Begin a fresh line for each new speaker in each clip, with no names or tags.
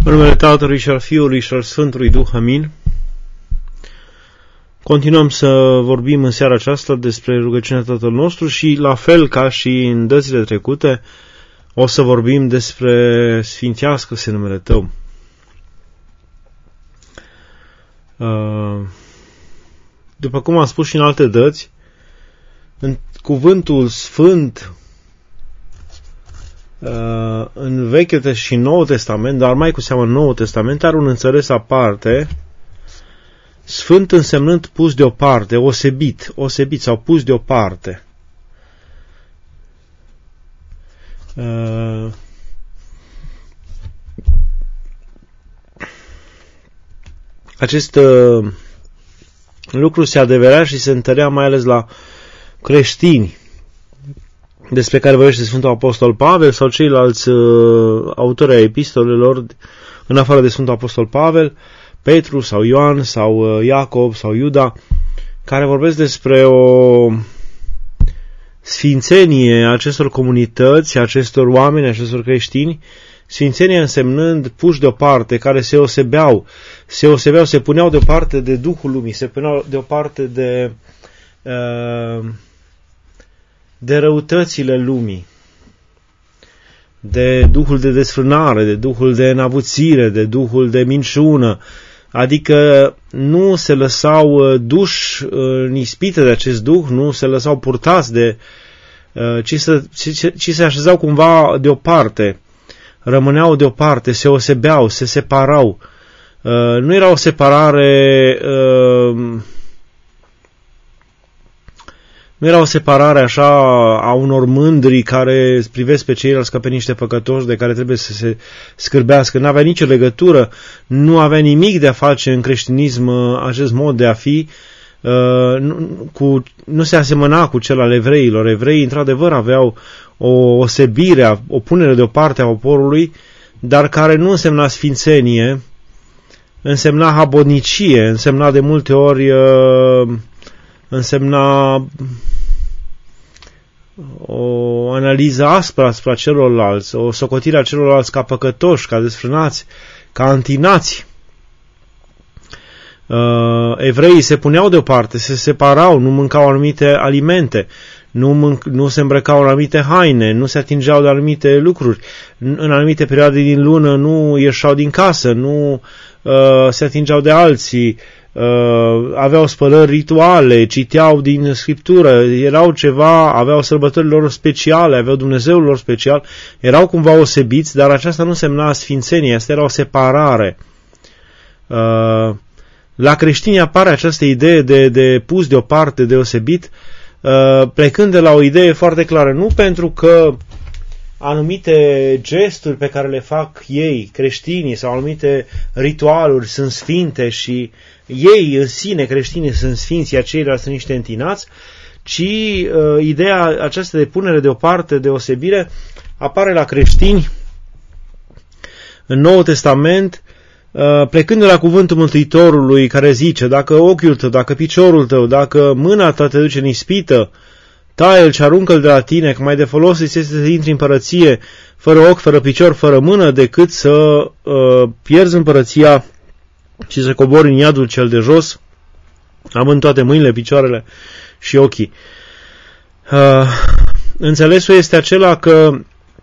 În numele Tatălui și al Fiului și al Sfântului Duh, amin. Continuăm să vorbim în seara aceasta despre rugăciunea Tatăl nostru și, la fel ca și în dățile trecute, o să vorbim despre sfințească-se numele Tău. După cum am spus și în alte dăți, în cuvântul Sfânt în Vechiul și Noul Testament, dar mai cu seamă în Noul Testament, are un înțeles aparte, sfânt însemnând pus deoparte, osebit sau pus deoparte. Acest lucru se adeverea și se întărea mai ales la creștini, despre care vorbește Sfântul Apostol Pavel sau ceilalți autori ai epistolelor, în afară de Sfântul Apostol Pavel, Petru sau Ioan sau Iacob sau Iuda, care vorbesc despre o sfințenie a acestor comunități, a acestor oameni, a acestor creștini, sfințenie însemnând puși deoparte, care se osebeau, se puneau deoparte de Duhul lumii, se puneau deoparte de răutățile lumii, de duhul de desfrânare, de duhul de înavuțire, de duhul de minciună, adică nu se lăsau duși în ispită de acest duh, nu se lăsau purtați ci se așezau cumva deoparte, rămâneau deoparte, se osebeau, se separau. Nu era o separare Nu era o separare așa a unor mândri care privesc pe ceilalți ca pe niște păcătoși de care trebuie să se scârbească. Nu avea nicio legătură, nu avea nimic de a face în creștinism acest mod de a fi, nu se asemăna cu cel al evreilor. Evreii într-adevăr aveau o osebire, o punere deoparte a poporului, dar care nu însemna sfințenie, însemna habodnicie, însemna de multe ori însemna o analiză aspră asupra celorlalți, o socotire a celorlalți ca păcătoși, ca desfrânați, ca antinați. Evreii se puneau deoparte, se separau, nu mâncau anumite alimente, nu se îmbrăcau în anumite haine, nu se atingeau de anumite lucruri, în anumite perioade din lună nu ieșeau din casă, nu se atingeau de alții, aveau spălări rituale, citeau din Scriptură, erau ceva, aveau sărbătorile lor speciale, aveau Dumnezeul lor special, erau cumva osebiți, dar aceasta nu semna sfințenie, asta era o separare. La creștini apare această idee de pus deoparte, deosebit, plecând de la o idee foarte clară, nu pentru că anumite gesturi pe care le fac ei, creștinii, sau anumite ritualuri sunt sfinte și ei în sine, creștinii, sunt sfinți, iar ceilalți sunt niște întinați, ci ideea aceasta de punere deoparte, deosebire, apare la creștini în Noul Testament, plecând de la cuvântul Mântuitorului care zice: dacă ochiul tău, dacă piciorul tău, dacă mâna ta te duce în ispită, taie-l și aruncă-l de la tine, că mai de folos îți este să intri în împărăție fără ochi, fără picior, fără mână, decât să pierzi împărăția și să cobori în iadul cel de jos, având toate mâinile, picioarele și ochii. Înțelesul este acela că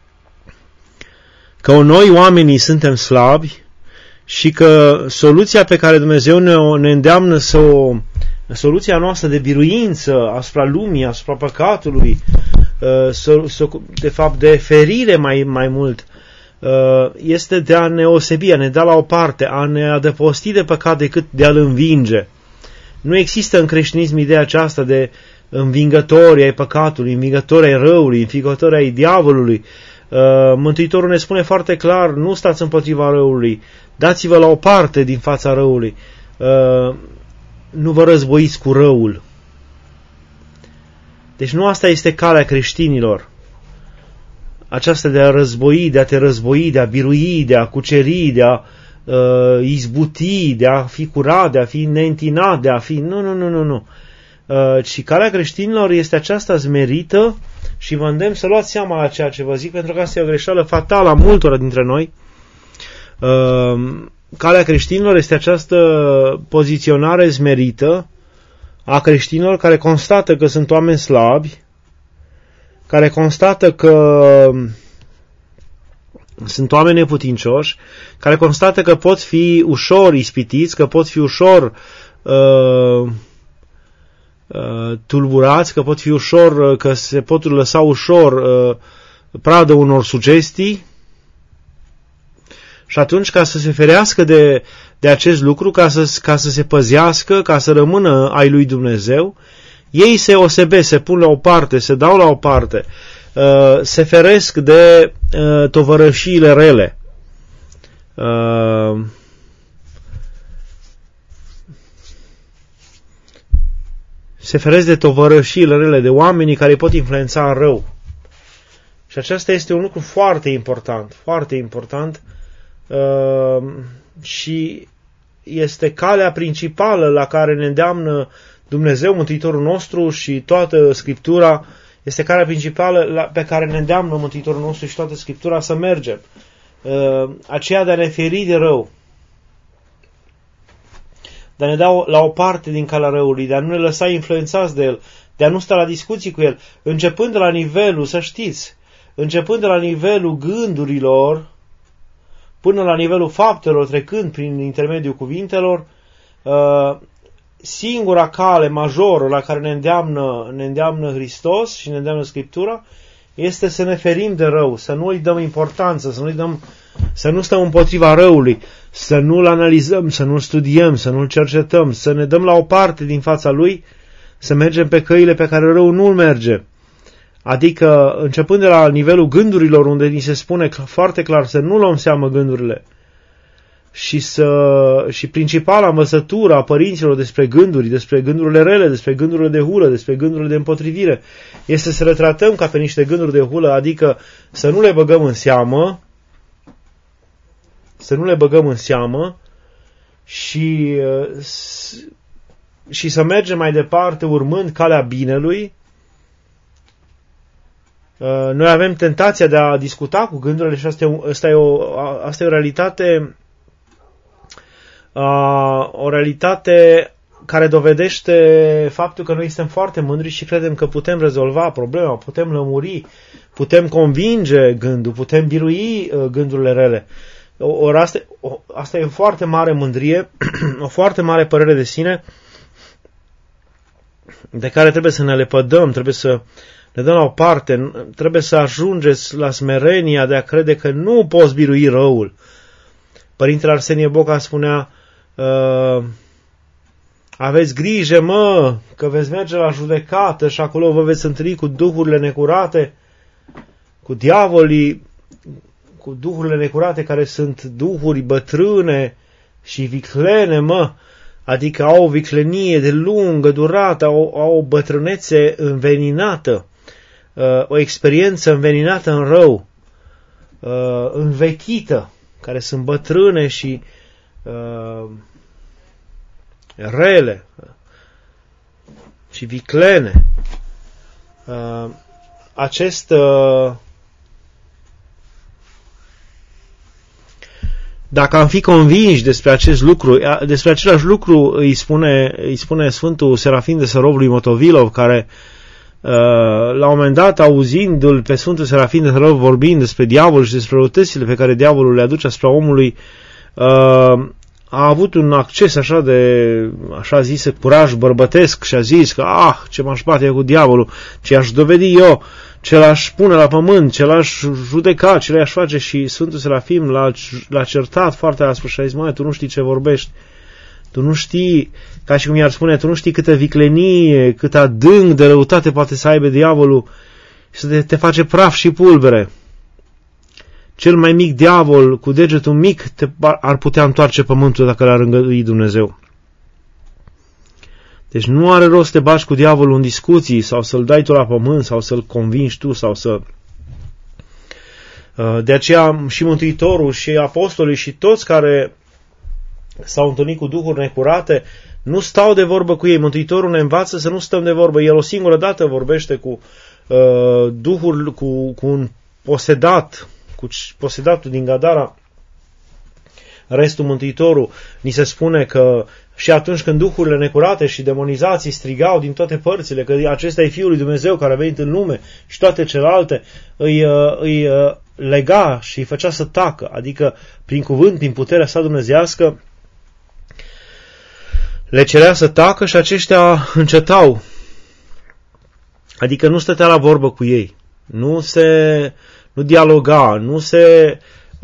noi oamenii suntem slabi și că soluția pe care Dumnezeu ne îndeamnă soluția noastră de biruință asupra lumii, asupra păcatului, de fapt de ferire mai mult, este de a ne osebi, a ne da la o parte, a ne adăposti de păcat decât de a-l învinge. Nu există în creștinism ideea aceasta de învingători ai păcatului, învingători ai răului, învingători ai diavolului. Mântuitorul ne spune foarte clar: nu stați împotriva răului, dați-vă la o parte din fața răului, nu vă războiți cu răul. Deci nu asta este calea creștinilor, aceasta de a război, de a te război, de a birui, de a cuceri, de a izbuti, de a fi curat, de a fi neîntinat, de a fi... Nu. Și calea creștinilor este aceasta zmerită și vă îndemn să luați seama la ceea ce vă zic, pentru că asta e o greșeală fatală a multora dintre noi. Calea creștinilor este această poziționare smerită a creștinilor care constată că sunt oameni slabi, care constată că sunt oameni neputincioși, care constată că pot fi ușor ispitiți, că pot fi ușor tulburați, că pot fi ușor, că se pot lăsa ușor pradă unor sugestii. Și atunci, ca să se ferească de acest lucru, ca să se păzească, ca să rămână ai lui Dumnezeu, ei se osebesc, se pun la o parte, se dau la o parte, se feresc de tovărășiile rele. Se feresc de tovărășiile rele, de oamenii care îi pot influența în rău. Și acesta este un lucru foarte important, foarte important, și este calea principală la care ne îndeamnă Dumnezeu, Mântuitorul nostru, și toată Scriptura. Este calea principală pe care ne îndeamnă Mântuitorul nostru și toată Scriptura să mergem. Aceea de a ne feri de rău, de a ne da la o parte din calea răului, de a nu ne lăsa influențați de el, de a nu sta la discuții cu el, începând de la nivelul, să știți, începând de la nivelul gândurilor, până la nivelul faptelor, trecând prin intermediul cuvintelor. Singura cale majoră la care ne îndeamnă Hristos și ne îndeamnă Scriptura este să ne ferim de rău, să nu îi dăm importanță, să nu stăm împotriva răului, să nu-l analizăm, să nu-l studiem, să nu-l cercetăm, să ne dăm la o parte din fața lui, să mergem pe căile pe care răul nu-l merge. Adică, începând de la nivelul gândurilor, unde ni se spune foarte clar să nu luăm seamă gândurile, și principala învățătură a părinților despre gândurile rele, despre gândurile de hulă, despre gândurile de împotrivire, este să le tratăm ca pe niște gânduri de hulă, adică să nu le băgăm în seamă, și să mergem mai departe urmând calea binelui. Noi avem tentația de a discuta cu gândurile și asta e o realitate, o realitate care dovedește faptul că noi suntem foarte mândri și credem că putem rezolva problema, putem lămuri, putem convinge gândul, putem birui gândurile rele. Asta e o foarte mare mândrie, o foarte mare părere de sine, de care trebuie să ne lepădăm, trebuie să ne dăm la o parte, trebuie să ajungeți la smerenia de a crede că nu poți birui răul. Părintele Arsenie Boca spunea: aveți grijă, mă, că veți merge la judecată și acolo vă veți întâlni cu duhurile necurate, cu diavolii, cu duhurile necurate care sunt duhuri bătrâne și viclene, mă, adică au o viclenie de lungă durată, au o bătrânețe înveninată, o experiență înveninată în rău, învechită, care sunt bătrâne și rele și viclene. Dacă am fi convinși despre acest lucru, despre același lucru îi spune Sfântul Serafin de Sărovului Motovilov, care la un moment dat, auzindu-l pe Sfântul Serafin de Sărovului vorbind despre diavol și despre răutățile pe care diavolul le aduce asupra omului, a avut un acces așa de, așa zis, curaj bărbătesc și a zis că, ce m-aș bate cu diavolul, ce aș dovedi eu, ce l-aș pune la pământ, ce l-aș judeca, ce le-aș face. Și Sfântul Serafim l-a certat foarte aspru și a zis: măi, tu nu știi ce vorbești, tu nu știi, ca și cum i-ar spune, tu nu știi câtă viclenie, cât adânc de răutate poate să aibă diavolul și să te face praf și pulbere. Cel mai mic diavol, cu degetul mic, ar putea întoarce pământul dacă l-ar îngădui Dumnezeu. Deci nu are rost să te bagi cu diavolul în discuții sau să-l dai tu la pământ sau să-l convingi tu sau să... De aceea și Mântuitorul și apostolii și toți care s-au întâlnit cu duhuri necurate nu stau de vorbă cu ei. Mântuitorul ne învață să nu stăm de vorbă. El o singură dată vorbește cu duhuri, cu un posedat, cu posedatul din Gadara, restul Mântuitorul, ni se spune că și atunci când duhurile necurate și demonizații strigau din toate părțile că acesta e Fiul lui Dumnezeu care a venit în lume și toate celelalte, îi lega și îi făcea să tacă, adică prin cuvânt, prin puterea sa dumnezeiască, le cerea să tacă și aceștia încetau. Adică nu stătea la vorbă cu ei, nu dialoga, nu se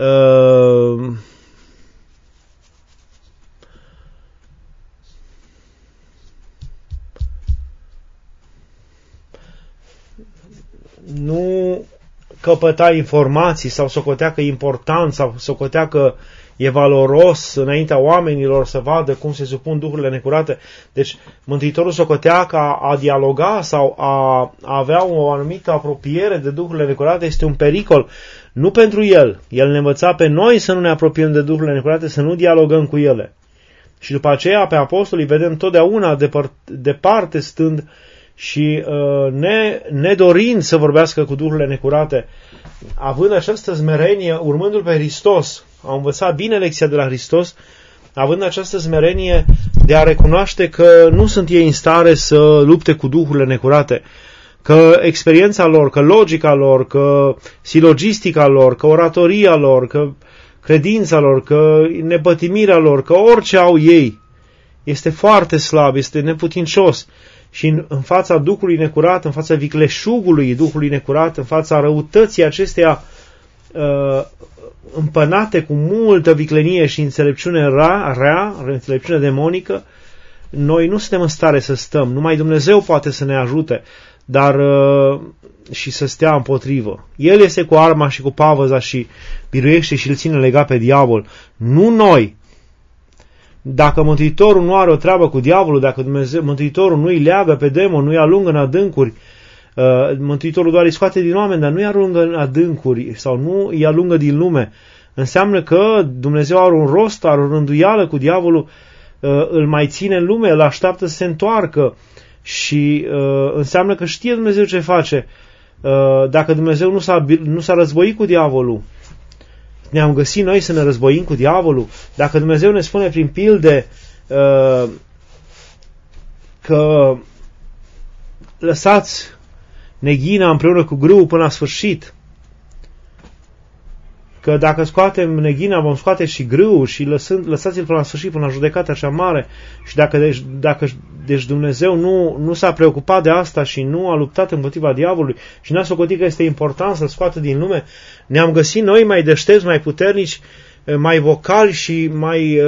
nu căpăta informații sau socotea că e important sau socotea că e valoros înaintea oamenilor să vadă cum se supun duhurile necurate. Deci Mântuitorul socotea că a dialoga sau a avea o anumită apropiere de duhurile necurate este un pericol, nu pentru el. El ne învăța pe noi să nu ne apropiem de duhurile necurate, să nu dialogăm cu ele. Și după aceea pe apostolii vedem totdeauna departe stând și nedorind să vorbească cu duhurile necurate, având această smerenie, urmându-L pe Hristos. Au învățat bine lecția de la Hristos, având această smerenie de a recunoaște că nu sunt ei în stare să lupte cu duhurile necurate, că experiența lor, că logica lor, că silogistica lor, că oratoria lor, că credința lor, că nepătimirea lor, că orice au ei este foarte slab, este neputincios. Și în fața duhului necurat, în fața vicleșugului duhului necurat, în fața răutății acesteia împănate cu multă viclenie și înțelepciune rea, înțelepciune demonică, noi nu suntem în stare să stăm. Numai Dumnezeu poate să ne ajute, dar și să stea împotrivă. El este cu arma și cu pavăza și biruiește și îl ține legat pe diavol. Nu noi. Dacă Mântuitorul nu are o treabă cu diavolul, dacă Mântuitorul nu îi leagă pe demon, nu îi alungă în adâncuri, Mântuitorul doar îi scoate din oameni, dar nu îi alungă în adâncuri sau nu îi alungă din lume, înseamnă că Dumnezeu are un rost, are o rânduială cu diavolul, îl mai ține în lume, îl așteaptă să se întoarcă și înseamnă că știe Dumnezeu ce face. Dacă Dumnezeu nu s-a războit cu diavolul, ne-am găsit noi să ne războim cu diavolul. Dacă Dumnezeu ne spune prin pilde că lăsați neghina împreună cu grâul până la sfârșit, că dacă scoatem neghina vom scoate și grâul și lăsați-l până la sfârșit, până la judecata cea mare, și dacă Dumnezeu nu s-a preocupat de asta și nu a luptat împotriva diavolului și n-a socotit că este important să-l scoată din lume, ne-am găsit noi mai deștepți, mai puternici, mai vocali și mai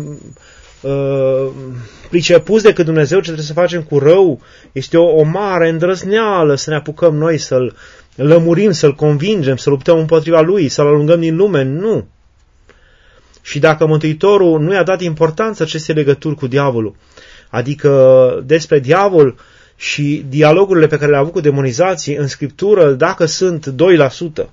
pricepuți decât Dumnezeu ce trebuie să facem cu rău. Este o mare îndrăzneală să ne apucăm noi să-l lămurim, să-l convingem, să luptăm împotriva lui, să-l alungăm din lume. Nu. Și dacă Mântuitorul nu i-a dat importanță acestei legături cu diavolul, adică despre diavol și dialogurile pe care le-a avut cu demonizații în Scriptură, dacă sunt 2%,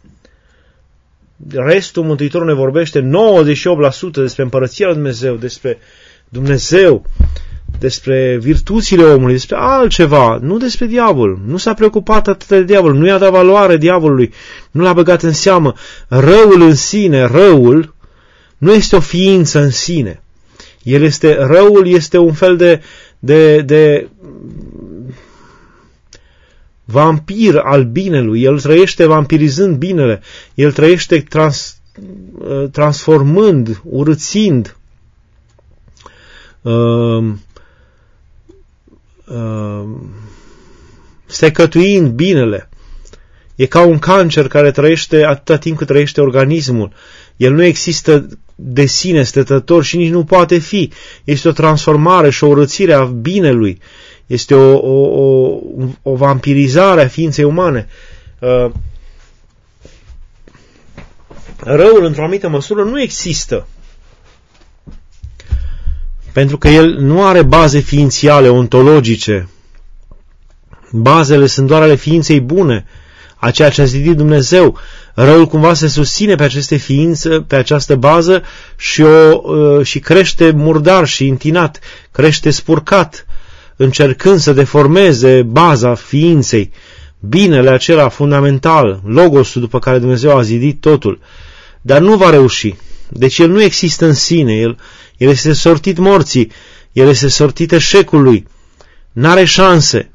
restul Mântuitorul ne vorbește 98% despre împărăția lui Dumnezeu, despre Dumnezeu, despre virtuțile omului, despre altceva, nu despre diavol. Nu s-a preocupat atât de diavol, nu i-a dat valoare diavolului, nu l-a băgat în seamă. Răul în sine, răul nu este o ființă în sine. Răul este un fel de vampir al binelui. El trăiește vampirizând binele. El trăiește transformând, urâțind, secătuind binele. E ca un cancer care trăiește atâta timp cât trăiește organismul. El nu există de sine stătător și nici nu poate fi. Este o transformare și o urățire a binelui. Este o vampirizare a ființei umane. Răul, într-o anumită măsură, nu există. Pentru că el nu are baze ființiale, ontologice. Bazele sunt doar ale ființei bune, a ceea ce a zidit Dumnezeu. Răul cumva se susține pe aceste ființe, pe această bază și crește murdar și întinat, crește spurcat, încercând să deformeze baza ființei, binele acela fundamental, logosul după care Dumnezeu a zidit totul. Dar nu va reuși. Deci el nu există în sine, el este sortit morții, el este sortit eșecului, n-are șanse.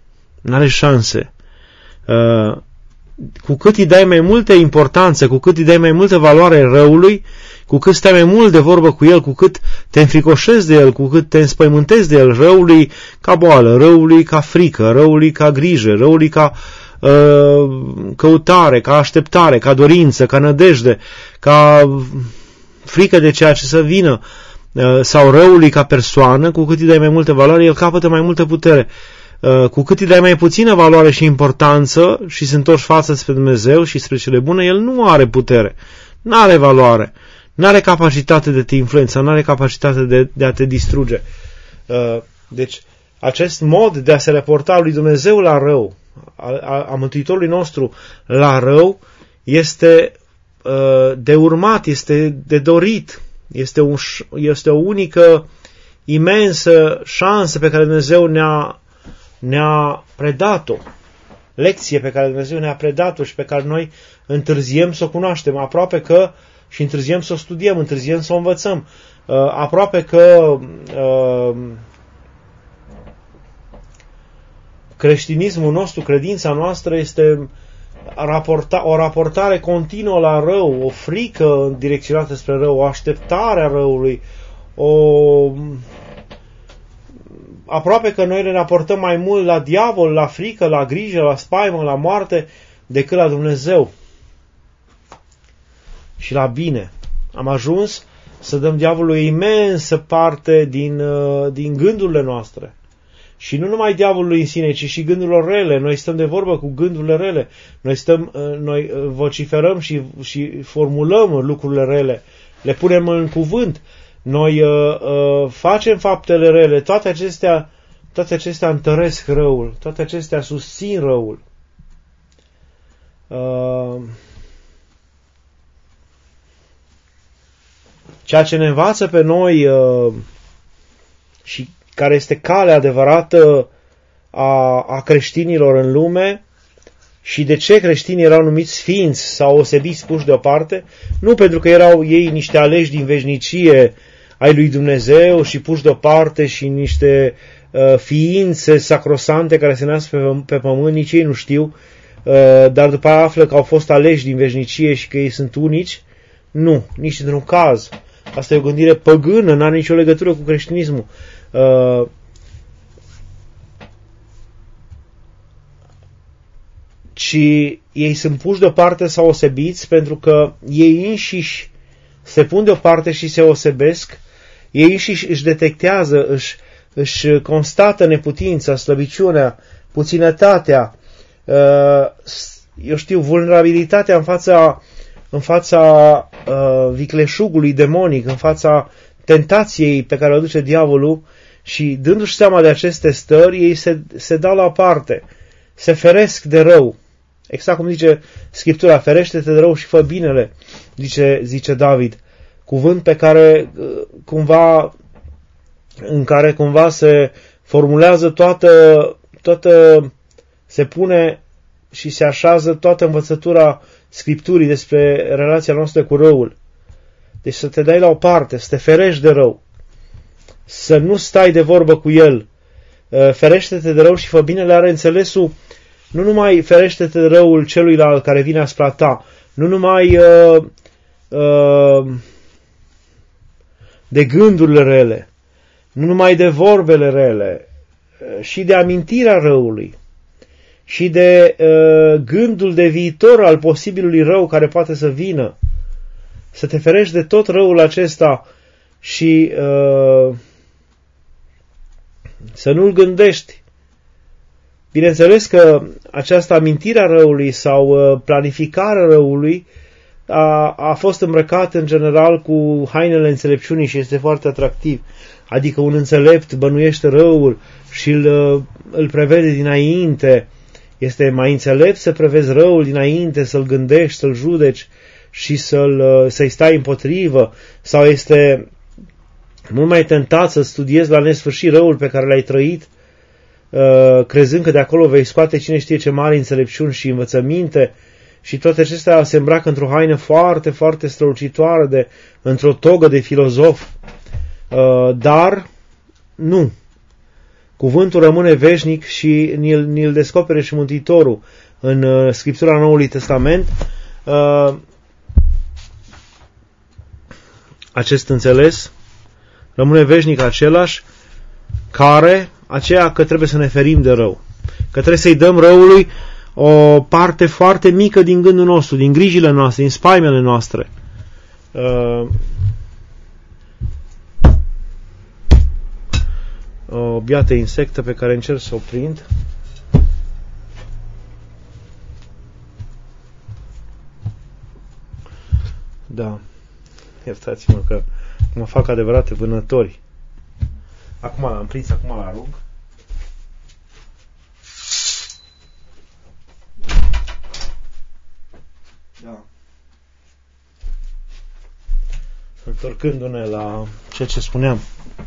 Cu cât îi dai mai multă importanță, cu cât îi dai mai multă valoare răului, cu cât stai mai mult de vorbă cu el, cu cât te înfricoșezi de el, cu cât te înspăimântezi de el, răului ca boală, răului ca frică, răului ca grijă, răului ca căutare, ca așteptare, ca dorință, ca nădejde, ca frică de ceea ce să vină, sau răului ca persoană, cu cât îi dai mai multă valoare, el capătă mai multă putere. Cu cât îi dai mai puțină valoare și importanță și se întorci față spre Dumnezeu și spre cele bune, el nu are putere, nu are valoare, nu are capacitate de te influența, nu are capacitate de a te distruge. Deci, acest mod de a se reporta lui Dumnezeu la rău, a Mântuitorului nostru la rău, este de urmat, este de dorit, este o unică, imensă șansă pe care Dumnezeu ne-a predat-o, lecție pe care Dumnezeu ne-a predat-o și pe care noi întârziem să o cunoaștem, aproape că și întârziem să o studiem, întârziem să o învățăm, aproape că creștinismul nostru, credința noastră este o raportare continuă la rău, o frică direcționată spre rău, o așteptare a răului, aproape că noi ne raportăm mai mult la diavol, la frică, la grijă, la spaimă, la moarte, decât la Dumnezeu și la bine. Am ajuns să dăm diavolului imensă parte din gândurile noastre. Și nu numai diavolului în sine, ci și gândurilor rele. Noi stăm de vorbă cu gândurile rele. Noi vociferăm și formulăm lucrurile rele. Le punem în cuvânt. Noi facem faptele rele. Toate acestea întăresc răul. Toate acestea susțin răul. Ceea ce ne învață pe noi și care este calea adevărată a creștinilor în lume și de ce creștinii erau numiți sfinți sau osebiți, puși deoparte, nu pentru că erau ei niște aleși din veșnicie ai lui Dumnezeu și puși deoparte și niște ființe sacrosante care se nasc pe pământ, nici ei nu știu, dar după aia află că au fost aleși din veșnicie și că ei sunt unici. Nu, nici într-un caz. Asta e o gândire păgână, n-are nicio legătură cu creștinismul. Ci ei sunt puși deoparte sau osebiți pentru că ei înșiși se pun deoparte și se osebesc, ei înșiși își detectează, își constată neputința, slăbiciunea, puținătatea, vulnerabilitatea în fața vicleșugului demonic, în fața tentației pe care o duce diavolul și dându-și seama de aceste stări, ei se dau la o parte, se feresc de rău. Exact cum zice Scriptura, ferește-te de rău și fă binele, zice David. Cuvânt pe care în care cumva se formulează toată se pune și se așează toată învățătura Scripturii despre relația noastră cu răul. Deci să te dai la o parte, să te ferești de rău, să nu stai de vorbă cu el. Ferește-te de rău și fă binele are înțelesul, nu numai ferește-te de răul celuilalt care vine asupra ta, nu numai de gândurile rele, nu numai de vorbele rele, și de amintirea răului, și de gândul de viitor al posibilului rău care poate să vină. Să te ferești de tot răul acesta și să nu-l gândești. Bineînțeles că această amintire a răului sau planificarea răului a fost îmbrăcată în general cu hainele înțelepciunii și este foarte atractiv. Adică un înțelept bănuiește răul și îl prevede dinainte. Este mai înțelept să prevezi răul dinainte, să-l gândești, să-l judeci și să-i stai împotrivă, sau este mult mai tentat să studiezi la nesfârșit răul pe care l-ai trăit, crezând că de acolo vei scoate cine știe ce mari înțelepciuni și învățăminte și toate acestea se îmbracă într-o haină foarte, foarte strălucitoare, într-o togă de filozof. Dar nu. Cuvântul rămâne veșnic și ni-l descopere și Mântuitorul în Scriptura Noului Testament. Acest înțeles rămâne veșnic același, aceea că trebuie să ne ferim de rău, că trebuie să-i dăm răului o parte foarte mică din gândul nostru, din grijile noastre, din spaimele noastre. O biată insectă pe care încerc să o prind. Da. Iertați-mă că mă fac adevărate vânători. Acum l-am prins, acum l-arunc. Da. Întorcându-ne la ceea ce spuneam.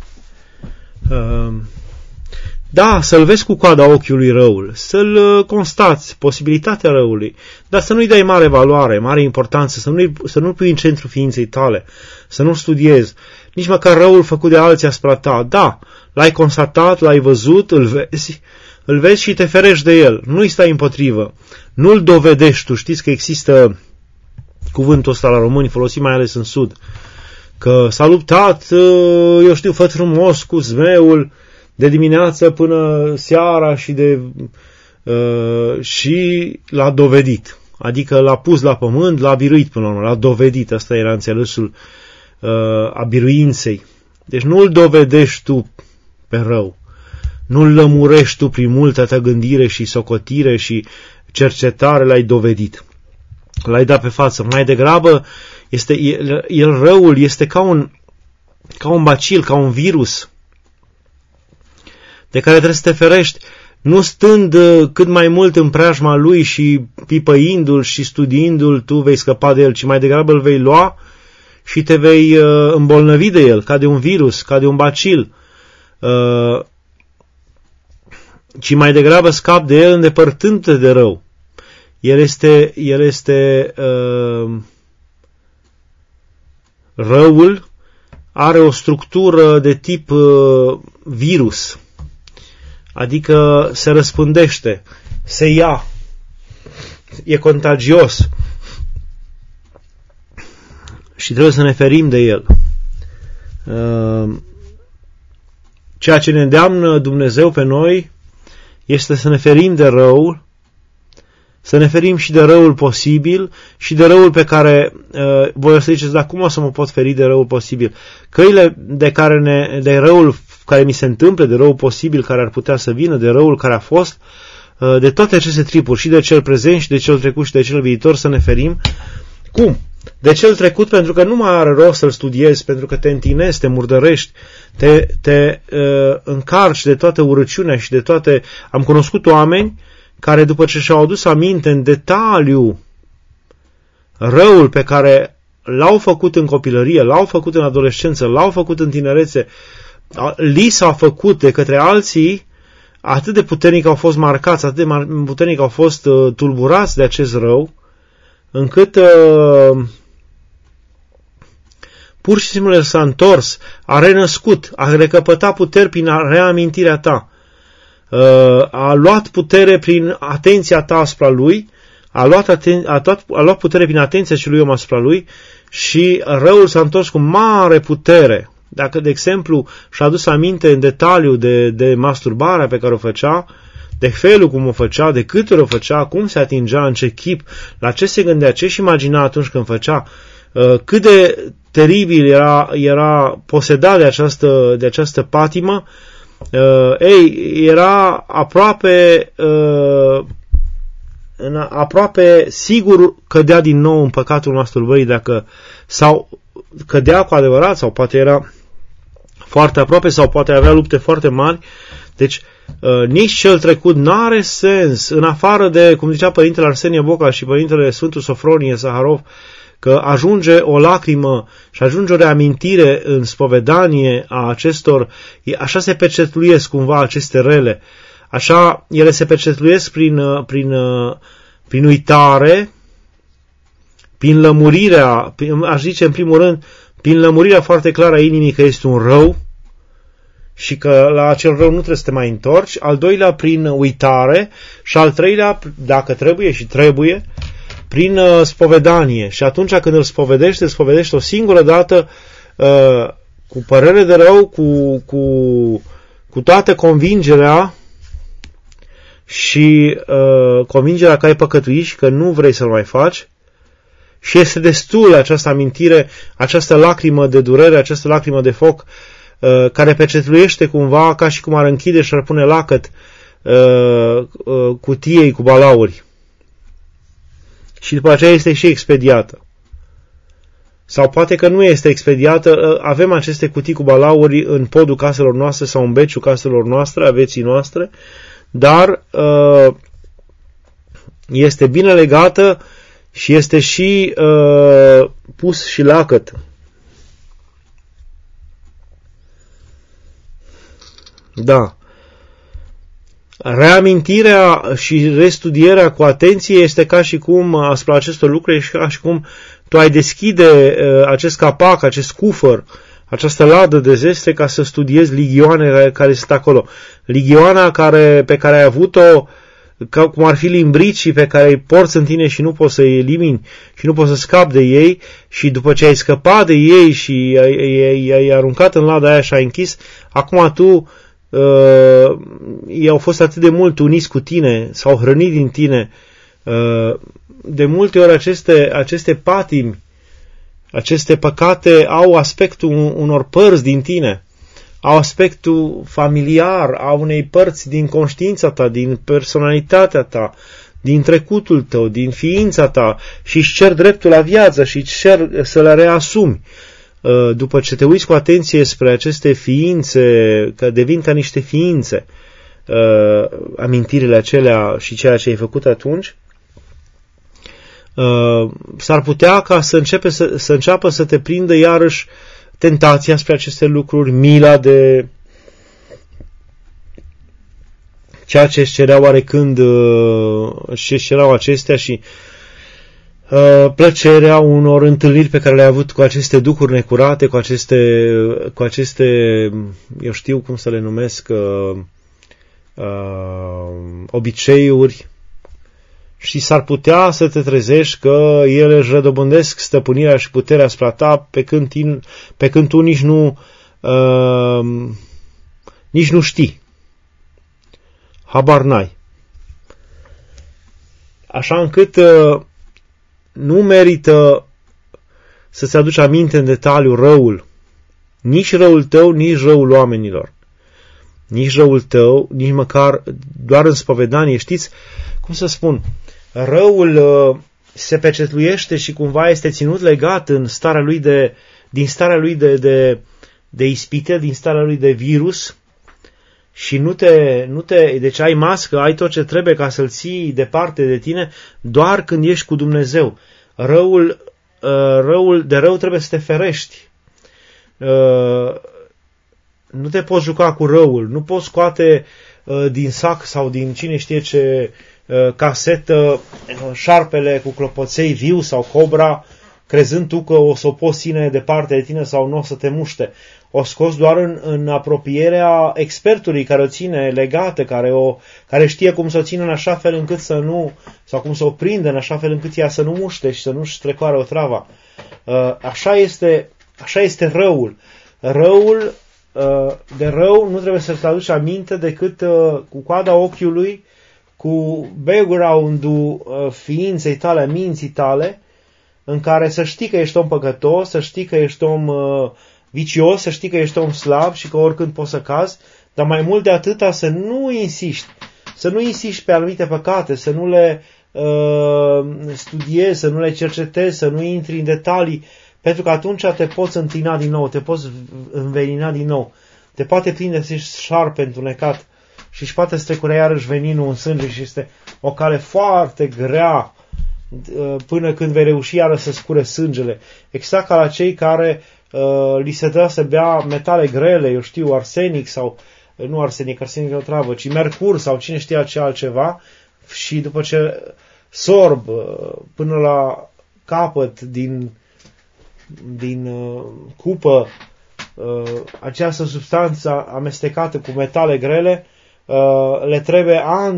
Da, să-l vezi cu coada ochiului răul, să-l constați, posibilitatea răului, dar să nu-i dai mare valoare, mare importanță, să nu-l pui în centru ființei tale, să nu studiezi, nici măcar răul făcut de alții asupra ta. Da, l-ai constatat, l-ai văzut, îl vezi și te ferești de el, nu-i stai împotrivă, nu-l dovedești tu. Știți că există cuvântul ăsta la români, folosit mai ales în Sud, că s-a luptat, eu știu, făt frumos cu zmeul de dimineață până seara și l-a dovedit. Adică l-a pus la pământ, l-a biruit până la urmă, l-a dovedit. Asta era înțelesul a biruinței. Deci nu-l dovedești tu pe rău. Nu-l lămurești tu prin multă ta gândire și socotire și cercetare, l-ai dovedit. L-ai dat pe față. Mai degrabă, răul este ca un bacil, ca un virus de care trebuie să te ferești, nu stând cât mai mult în preajma lui și pipăindu-l și studiindu-l, tu vei scăpa de el, ci mai degrabă îl vei lua și te vei îmbolnăvi de el, ca de un virus, ca de un bacil, ci mai degrabă scapi de el îndepărtându-te de rău. Răul are o structură de tip virus, adică se răspândește, se ia, e contagios și trebuie să ne ferim de el. Ceea ce ne îndeamnă Dumnezeu pe noi este să ne ferim de răul, să ne ferim și de răul posibil și de răul pe care voi o să ziceți, dar cum o să mă pot feri de răul posibil? Căile de răul care mi se întâmplă, de răul posibil care ar putea să vină, de răul care a fost, de toate aceste tripuri, și de cel prezent și de cel trecut și de cel viitor, să ne ferim. Cum? De cel trecut, pentru că nu mai are rost să-l studiezi, pentru că te întinezi, te murdărești, te încarci de toată urăciunea și de toate... Am cunoscut oameni care, după ce și-au adus aminte în detaliu răul pe care l-au făcut în copilărie, l-au făcut în adolescență, l-au făcut în tinerețe, li s-a făcut de către alții, atât de puternic au fost marcați, atât de puternic au fost tulburați de acest rău, încât pur și simplu s-a întors, a renăscut, a recăpătat puteri prin reamintirea ta, a luat putere prin atenția ta asupra lui, a luat putere prin atenția celui om asupra lui și răul s-a întors cu mare putere. Dacă, de exemplu, și-a adus aminte în detaliu de masturbarea pe care o făcea, de felul cum o făcea, de cât ori o făcea, cum se atingea, în ce chip, la ce se gândea, ce își imagina atunci când făcea, cât de teribil era posedat de această patimă, era aproape sigur cădea din nou în păcatul masturbării, sau cădea cu adevărat, sau poate era foarte aproape, sau poate avea lupte foarte mari. Deci nici cel trecut n-are sens, în afară de, cum zicea Părintele Arsenie Boca și Părintele Sfântul Sofronie Saharov, că ajunge o lacrimă și ajunge o reamintire în spovedanie a acestor, așa se pecetluiesc cumva aceste rele, așa ele se pecetluiesc prin uitare, prin lămurirea, aș zice în primul rând, prin lămurirea foarte clară a inimii că este un rău și că la acel rău nu trebuie să te mai întorci, al doilea prin uitare și al treilea, dacă trebuie și trebuie, prin spovedanie. Și atunci când îl spovedești o singură dată cu părere de rău, cu toată convingerea și convingerea că ai păcătuit și că nu vrei să-l mai faci. Și este destul această amintire, această lacrimă de durere, această lacrimă de foc care pecetluiește cumva ca și cum ar închide și ar pune lacăt cutiei cu balauri. Și după aceea este și expediată. Sau poate că nu este expediată, avem aceste cutii cu balauri în podul caselor noastre sau în beciul caselor noastre, a vieții noastre, dar este bine legată și este și pus și lacăt. Da. Reamintirea și restudierea cu atenție este ca și cum, asupra acestor lucruri, este ca și cum tu ai deschide acest capac, acest cufăr, această ladă de zestre ca să studiezi ligioanele care sunt acolo. Ligioana pe care ai avut-o, cum ar fi limbricii pe care îi porți în tine și nu poți să-i elimini și nu poți să scapi de ei, și după ce ai scăpat de ei și i-ai aruncat în lada aia și ai închis, acum tu ei au fost atât de mult uniți cu tine, s-au hrănit din tine. De multe ori aceste patimi, aceste păcate au aspectul unor părți din tine, au aspectul familiar, au unei părți din conștiința ta, din personalitatea ta, din trecutul tău, din ființa ta, și își cer dreptul la viață și își cer să le reasumi. După ce te uiți cu atenție spre aceste ființe, că devin ca niște ființe, amintirile acelea și ceea ce ai făcut atunci, s-ar putea ca să înceapă să te prindă iarăși tentația spre aceste lucruri, mila de ceea ce își cereau oarecând și își cereau acestea și plăcerea unor întâlniri pe care le-ai avut cu aceste duhuri necurate, cu aceste, eu știu cum să le numesc, obiceiuri, și s-ar putea să te trezești că ele își rădobândesc stăpânirea și puterea asupra ta pe când tu nici nu știi. Habar n-ai. Așa încât nu merită să-ți aduci aminte în detaliu răul. Nici răul tău, nici răul oamenilor. Nici răul tău, nici măcar doar în spovedanie. Știți, cum să spun, răul se pecetluiește și cumva este ținut legat din starea lui de ispite, din starea lui de virus, și deci ai mască, ai tot ce trebuie ca să-l ții departe de tine doar când ești cu Dumnezeu. De rău trebuie să te ferești. Nu te poți juca cu răul, nu poți scoate din sac sau din cine știe ce casetă șarpele cu clopoței viu sau cobra, crezând tu că o să o poți ține departe de tine sau nu o să te muște. O scoți doar în apropierea expertului care o ține legată, care știe cum să o țină în așa fel încât să nu, sau cum să o prindă în așa fel încât ea să nu muște și să nu-și strecoare o travă. Așa este răul. De rău nu trebuie să-ți aduci aminte decât cu coada ochiului, cu background-ul ființei tale, minții tale, în care să știi că ești om păcătos, să știi că ești om vicios, să știi că ești om slab și că oricând poți să cazi, dar mai mult de atâta să nu insiști pe anumite păcate, să nu le studiezi, să nu le cercetezi, să nu intri în detalii, pentru că atunci te poți întina din nou, te poți învenina din nou, te poate prinde să ești șarpe întunecat și își poate strecurea iarăși veninul în sânge și este o cale foarte grea până când vei reuși iară să scure sângele. Exact ca la cei care li se dă să bea metale grele, eu știu, arsenic sau, nu arsenic e o travă, ci mercur sau cine știa ce altceva, și după ce sorb până la capăt din cupă această substanță amestecată cu metale grele, le trebuie ani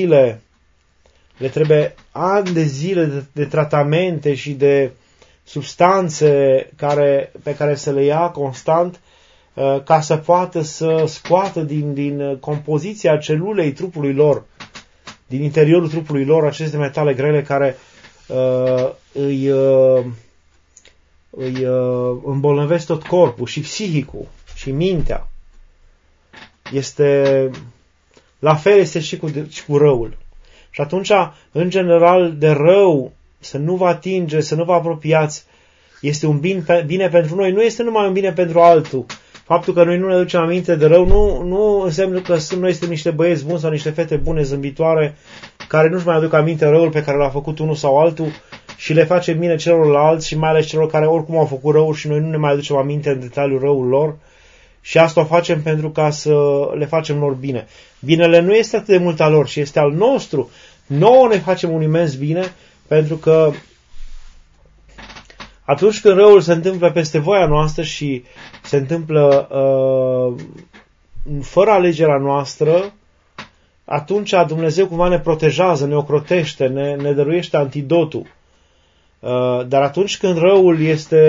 de zile de tratamente și de substanțe pe care să le ia constant ca să poată să scoată din compoziția celulei trupului lor, din interiorul trupului lor, aceste metale grele care îi îmbolnăvesc tot corpul și psihicul și mintea. La fel este și cu răul. Și atunci, în general, de rău să nu vă atinge, să nu vă apropiați, este un bine pentru noi. Nu este numai un bine pentru altul. Faptul că noi nu ne aducem aminte de rău nu înseamnă că noi suntem niște băieți buni sau niște fete bune, zâmbitoare, care nu-și mai aduc aminte răul pe care l-a făcut unul sau altul și le face bine celorlalți și mai ales celor care oricum au făcut răul și noi nu ne mai aducem aminte în detaliu răul lor. Și asta o facem pentru ca să le facem lor bine. Binele nu este atât de mult al lor, ci este al nostru. Nouă ne facem un imens bine, pentru că atunci când răul se întâmplă peste voia noastră și se întâmplă fără alegerea noastră, atunci Dumnezeu cumva ne protejează, ne ocrotește, ne dăruiește antidotul. Dar atunci când răul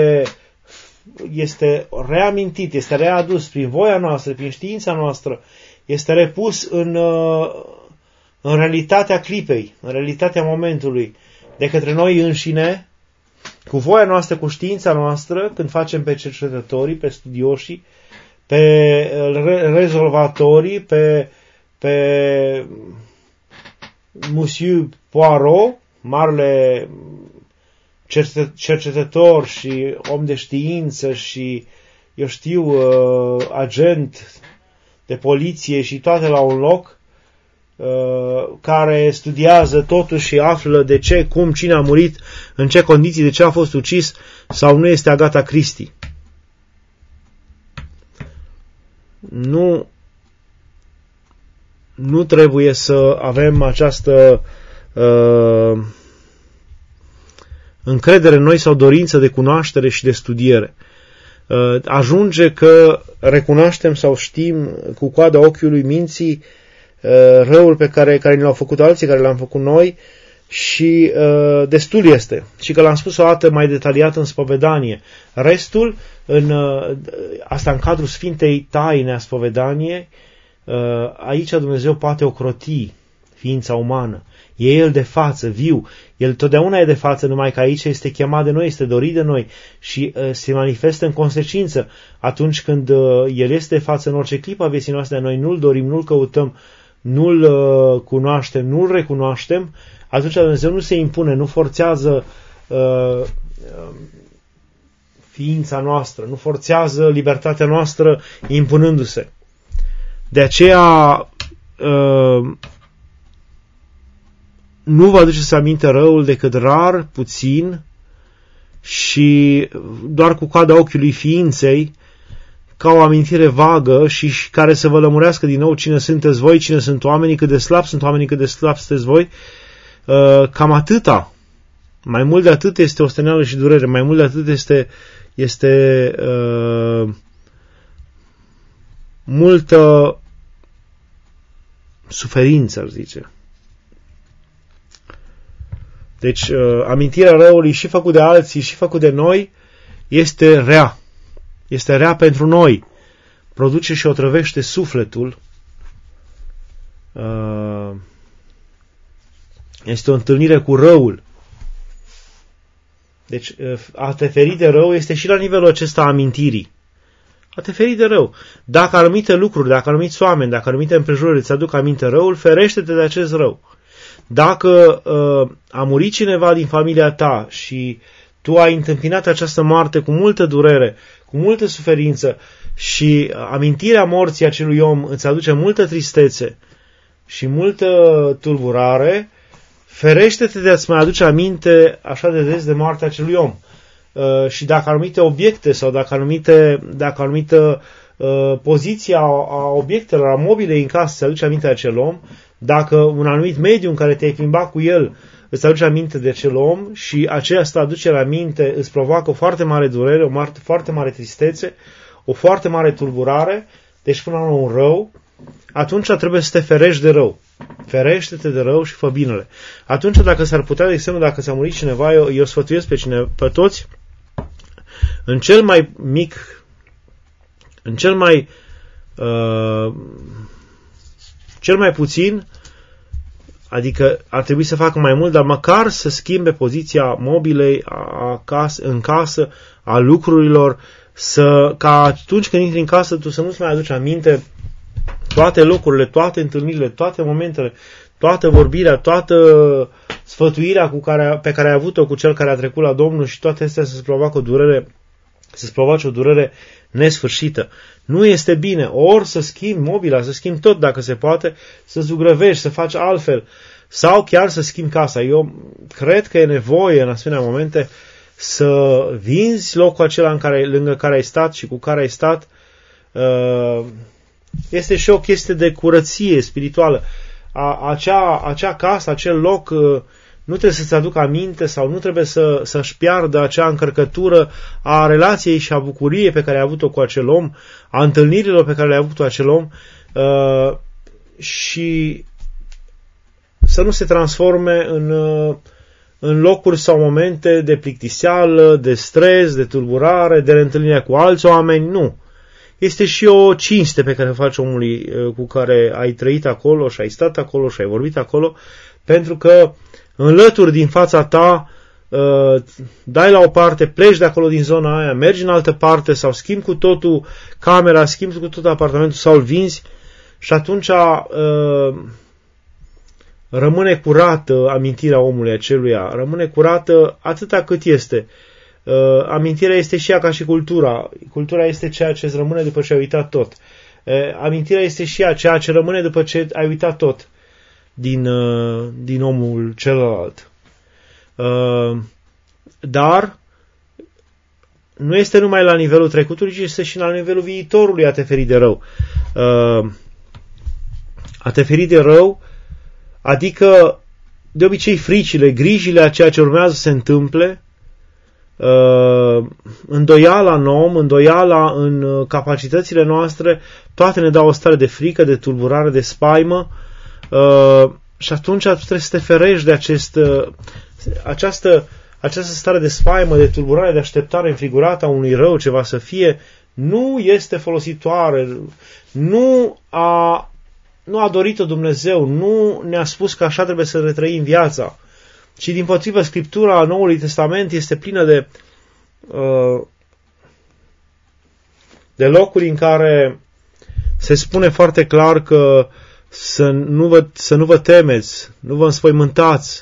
este reamintit, este readus prin voia noastră, prin știința noastră, este repus în realitatea clipei, în realitatea momentului, de către noi înșine, cu voia noastră, cu știința noastră, când facem pe cercetătorii, pe studioșii, pe rezolvatorii, pe Monsieur Poirot, marele cercetător și om de știință și, eu știu, agent de poliție și toate la un loc, care studiază totul și află de ce, cum, cine a murit, în ce condiții, de ce a fost ucis sau nu este Agatha Christie. Nu trebuie să avem această încredere în noi sau dorință de cunoaștere și de studiere. Ajunge că recunoaștem sau știm cu coada ochiului minții răul pe care ne l-au făcut alții, care l-am făcut noi și destul este. Și că l-am spus o dată mai detaliat în spovedanie. Restul, asta în cadrul Sfintei Taine a spovedaniei, aici Dumnezeu poate ocroti ființa umană. E El de față, viu. El totdeauna e de față, numai că aici este chemat de noi, este dorit de noi și se manifestă în consecință. Atunci când El este de față în orice clipă a vieții noastre, noi nu-L dorim, nu-L căutăm, nu-L cunoaștem, nu-L recunoaștem, atunci Dumnezeu nu se impune, nu forțează ființa noastră, nu forțează libertatea noastră impunându-se. De aceea nu vă aduceți aminte răul decât rar, puțin și doar cu coada ochiului ființei, ca o amintire vagă și care să vă lămurească din nou cine sunteți voi, cine sunt oamenii, cât de slabi sunt oamenii, cât de slabi sunteți voi. Cam atâta. Mai mult de atât este osteneală și durere, mai mult de atât este multă suferință, ar zice. Deci, amintirea răului și făcut de alții și făcut de noi este rea. Este rea pentru noi. Produce și otrăvește sufletul. Este o întâlnire cu răul. Deci, a te feri de rău este și la nivelul acesta a amintirii. A te feri de rău. Dacă anumite lucruri, dacă anumiți oameni, dacă anumite împrejurări îți aduc aminte răul, ferește-te de acest rău. Dacă a murit cineva din familia ta și tu ai întâmpinat această moarte cu multă durere, cu multă suferință și amintirea morții acelui om îți aduce multă tristețe și multă tulburare, ferește-te de a-ți mai aduce aminte așa de des de moartea acelui om. Și dacă anumite obiecte sau dacă anumită poziția a obiectelor, a mobilei în casă se aduce aminte de acel om, dacă un anumit mediu în care te-ai plimbat cu el îți aduce aminte de acel om și aceasta aducere aminte îți provoacă o foarte mare durere, o foarte mare tristețe, o foarte mare tulburare, deci până la urmă un rău, atunci trebuie să te ferești de rău. Ferește-te de rău și fă binele. Atunci, dacă s-ar putea, de exemplu, dacă s-a murit cineva, eu sfătuiesc pe toți, în cel mai mic, în cel mai puțin, adică ar trebui să facă mai mult, dar măcar să schimbe poziția mobilei în casă, a lucrurilor, ca atunci când intri în casă tu să nu-ți mai aduci aminte toate locurile, toate întâlnirile, toate momentele, toată vorbirea, toată sfătuirea pe care ai avut-o cu cel care a trecut la Domnul și toate astea să-ți provoace o durere nesfârșită. Nu este bine. Ori să schimbi mobila, să schimbi tot dacă se poate, să zugrăvești, să faci altfel sau chiar să schimbi casa. Eu cred că e nevoie în asemenea momente să vinzi locul acela lângă care ai stat și cu care ai stat. Este și o chestie de curăție spirituală. Acea casă, acel loc nu trebuie să-ți aducă aminte sau nu trebuie să-și piardă acea încărcătură a relației și a bucuriei pe care ai avut-o cu acel om, a întâlnirilor pe care le-ai avut cu acel om și să nu se transforme în locuri sau momente de plictiseală, de stres, de tulburare, de reîntâlnire cu alți oameni. Nu. Este și o cinste pe care o faci omului cu care ai trăit acolo și ai stat acolo și ai vorbit acolo, pentru că înlături din fața ta, dai la o parte, pleci de acolo din zona aia, mergi în altă parte sau schimbi cu totul camera, schimbi cu totul apartamentul sau îl vinzi și atunci rămâne curată amintirea omului aceluia, rămâne curată atâta cât este. Amintirea este și ea ca și cultura. Cultura este ceea ce îți rămâne după ce ai uitat tot. Amintirea este și ea ceea ce rămâne după ce ai uitat tot din omul celălalt. Dar nu este numai la nivelul trecutului, ci este și la nivelul viitorului a te feri de rău. A te feri de rău, adică de obicei fricile, grijile a ceea ce urmează să se întâmple, îndoiala în om, îndoiala în capacitățile noastre, toate ne dau o stare de frică, de tulburare, de spaimă și atunci trebuie să te ferești de această stare de spaimă, de tulburare, de așteptare înfrigurată a unui rău, ceva să fie, nu este folositoare, nu a dorit-o Dumnezeu, nu ne-a spus că așa trebuie să retrăim viața. Și dimpotrivă, Scriptura Noului Testament este plină de locuri în care se spune foarte clar că să nu vă temeți, nu vă înspăimântați,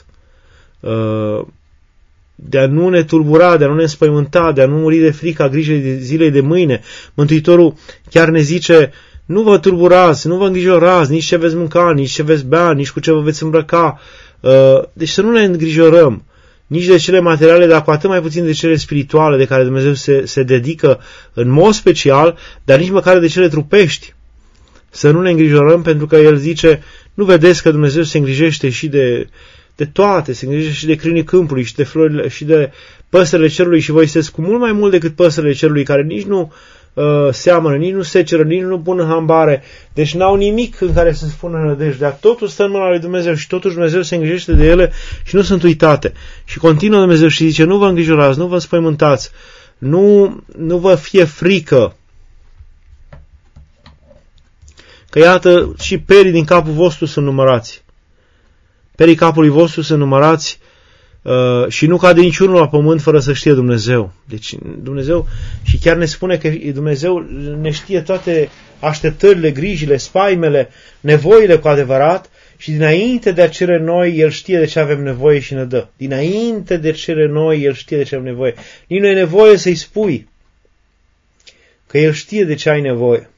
de a nu ne tulbura, de a nu ne înspăimânta, de a nu muri de frica grijei zilei de mâine. Mântuitorul chiar ne zice: nu vă tulburați, nu vă îngrijorați, nici ce veți mânca, nici ce veți bea, nici cu ce vă veți îmbrăca. Deci să nu ne îngrijorăm nici de cele materiale, dar cu atât mai puțin de cele spirituale de care Dumnezeu se dedică în mod special, dar nici măcar de cele trupești. Să nu ne îngrijorăm, pentru că El zice: nu vedeți că Dumnezeu se îngrijește și de toate, se îngrijește și de câinii câmpului și de florile și de păsările cerului și voi sunteți cu mult mai mult decât păsările cerului, care nici nu seamănă, nici nu seceră, nici nu pun în hambare, deci n-au nimic în care să spună nădejdea. Totul stă în mâna lui Dumnezeu și totuși Dumnezeu se îngrijește de ele și nu sunt uitate. Și continuă Dumnezeu și zice: nu vă îngrijorați, nu vă înspăimântați, nu vă fie frică, că iată și perii din capul vostru sunt numărați. Perii capului vostru sunt numărați și nu cade niciunul la pământ fără să știe Dumnezeu. Deci Dumnezeu, și chiar ne spune că Dumnezeu ne știe toate așteptările, grijile, spaimele, nevoile cu adevărat și dinainte de a cere noi, El știe de ce avem nevoie și ne dă. Dinainte de a cere noi, El știe de ce avem nevoie. Nici nu e nevoie să-i spui că El știe de ce ai nevoie.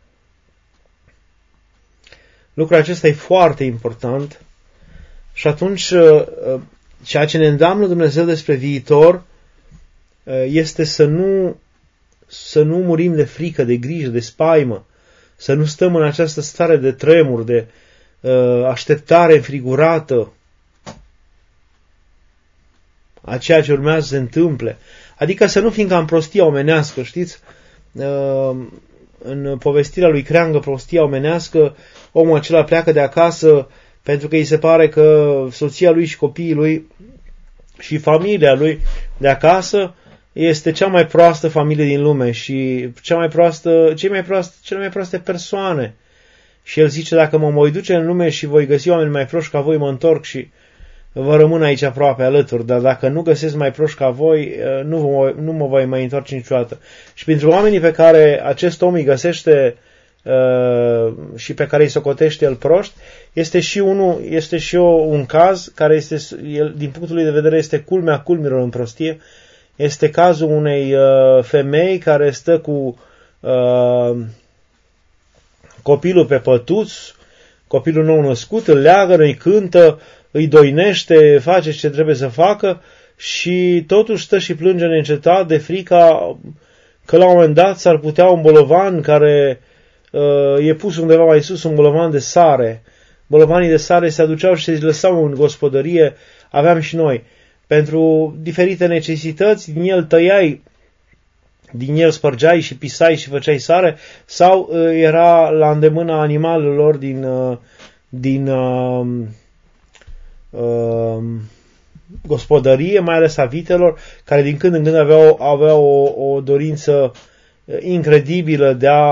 Lucrul acesta e foarte important și atunci ceea ce ne îndeamnă Dumnezeu despre viitor este să nu murim de frică, de grijă, de spaimă, să nu stăm în această stare de tremur, de așteptare înfrigurată, a ceea ce urmează să se întâmple. Adică să nu fim ca în prostia omenească, știți? În povestirea lui Creangă, prostia omenească, omul acela pleacă de acasă pentru că îi se pare că soția lui și copiii lui și familia lui de acasă este cea mai proastă familie din lume și cele mai proaste persoane. Și el zice, dacă mă voi duce în lume și voi găsi oameni mai proști ca voi, mă întorc și vă rămân aici aproape alături, dar dacă nu găsesc mai proști ca voi, nu mă voi mai întoarce niciodată. Și pentru oamenii pe care acest om îi găsește și pe care îi socotește el proști, este și un caz care este, din punctul lui de vedere, este culmea culmilor în prostie. Este cazul unei femei care stă cu copilul pe pătuț, copilul nou născut, îl leagă, îi cântă, îi doinește, face ce trebuie să facă și totuși stă și plânge neîncetat de frica că la un moment dat s-ar putea un bolovan care e pus undeva mai sus, un bolovan de sare. Bolovanii de sare se aduceau și se lăsau în gospodărie, aveam și noi. Pentru diferite necesități, din el spărgeai și pisai și făceai sare, sau era la îndemâna animalelor din gospodărie, mai ales a vitelor, care din când în când aveau o dorință incredibilă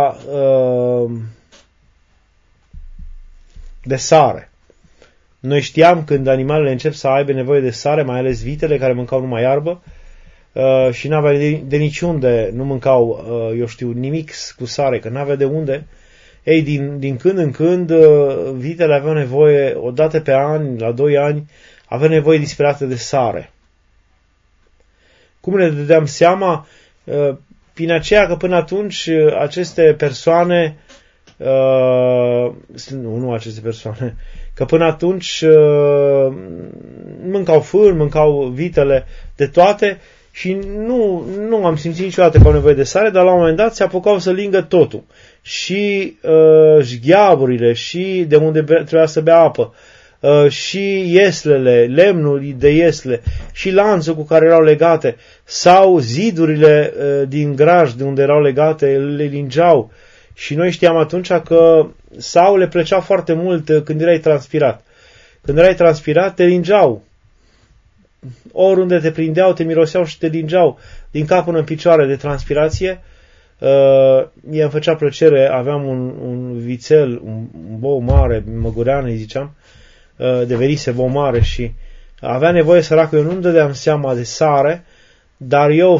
de sare. Noi știam când animalele încep să aibă nevoie de sare, mai ales vitele care mâncau numai iarbă și n-aveau de niciunde, nu mâncau, nimic cu sare, că n-avea de unde. Ei, din când în când, vitele aveau nevoie, o dată pe an, la 2 ani, aveau nevoie disperată de sare. Cum ne dădeam seama? Prin aceea că până atunci aceste persoane, că până atunci mâncau fân, mâncau vitele de toate și nu am simțit niciodată că au nevoie de sare, dar la un moment dat se apucau să lingă totul. Și șgheaburile, și de unde trebuia să bea apă, și ieslele, lemnul de iesle, și lanțul cu care erau legate, sau zidurile din graj de unde erau legate, le lingeau. Și noi știam atunci că sau le plăcea foarte mult când erai transpirat. Când erai transpirat, te lingeau. Oriunde te prindeau, te miroseau și te lingeau din cap până în picioare de transpirație. Mie îmi făcea plăcere, aveam un vițel, un bou mare, măgurean îi ziceam, devenise bou mare și avea nevoie săracul, eu nu-mi dădeam seama de sare, dar eu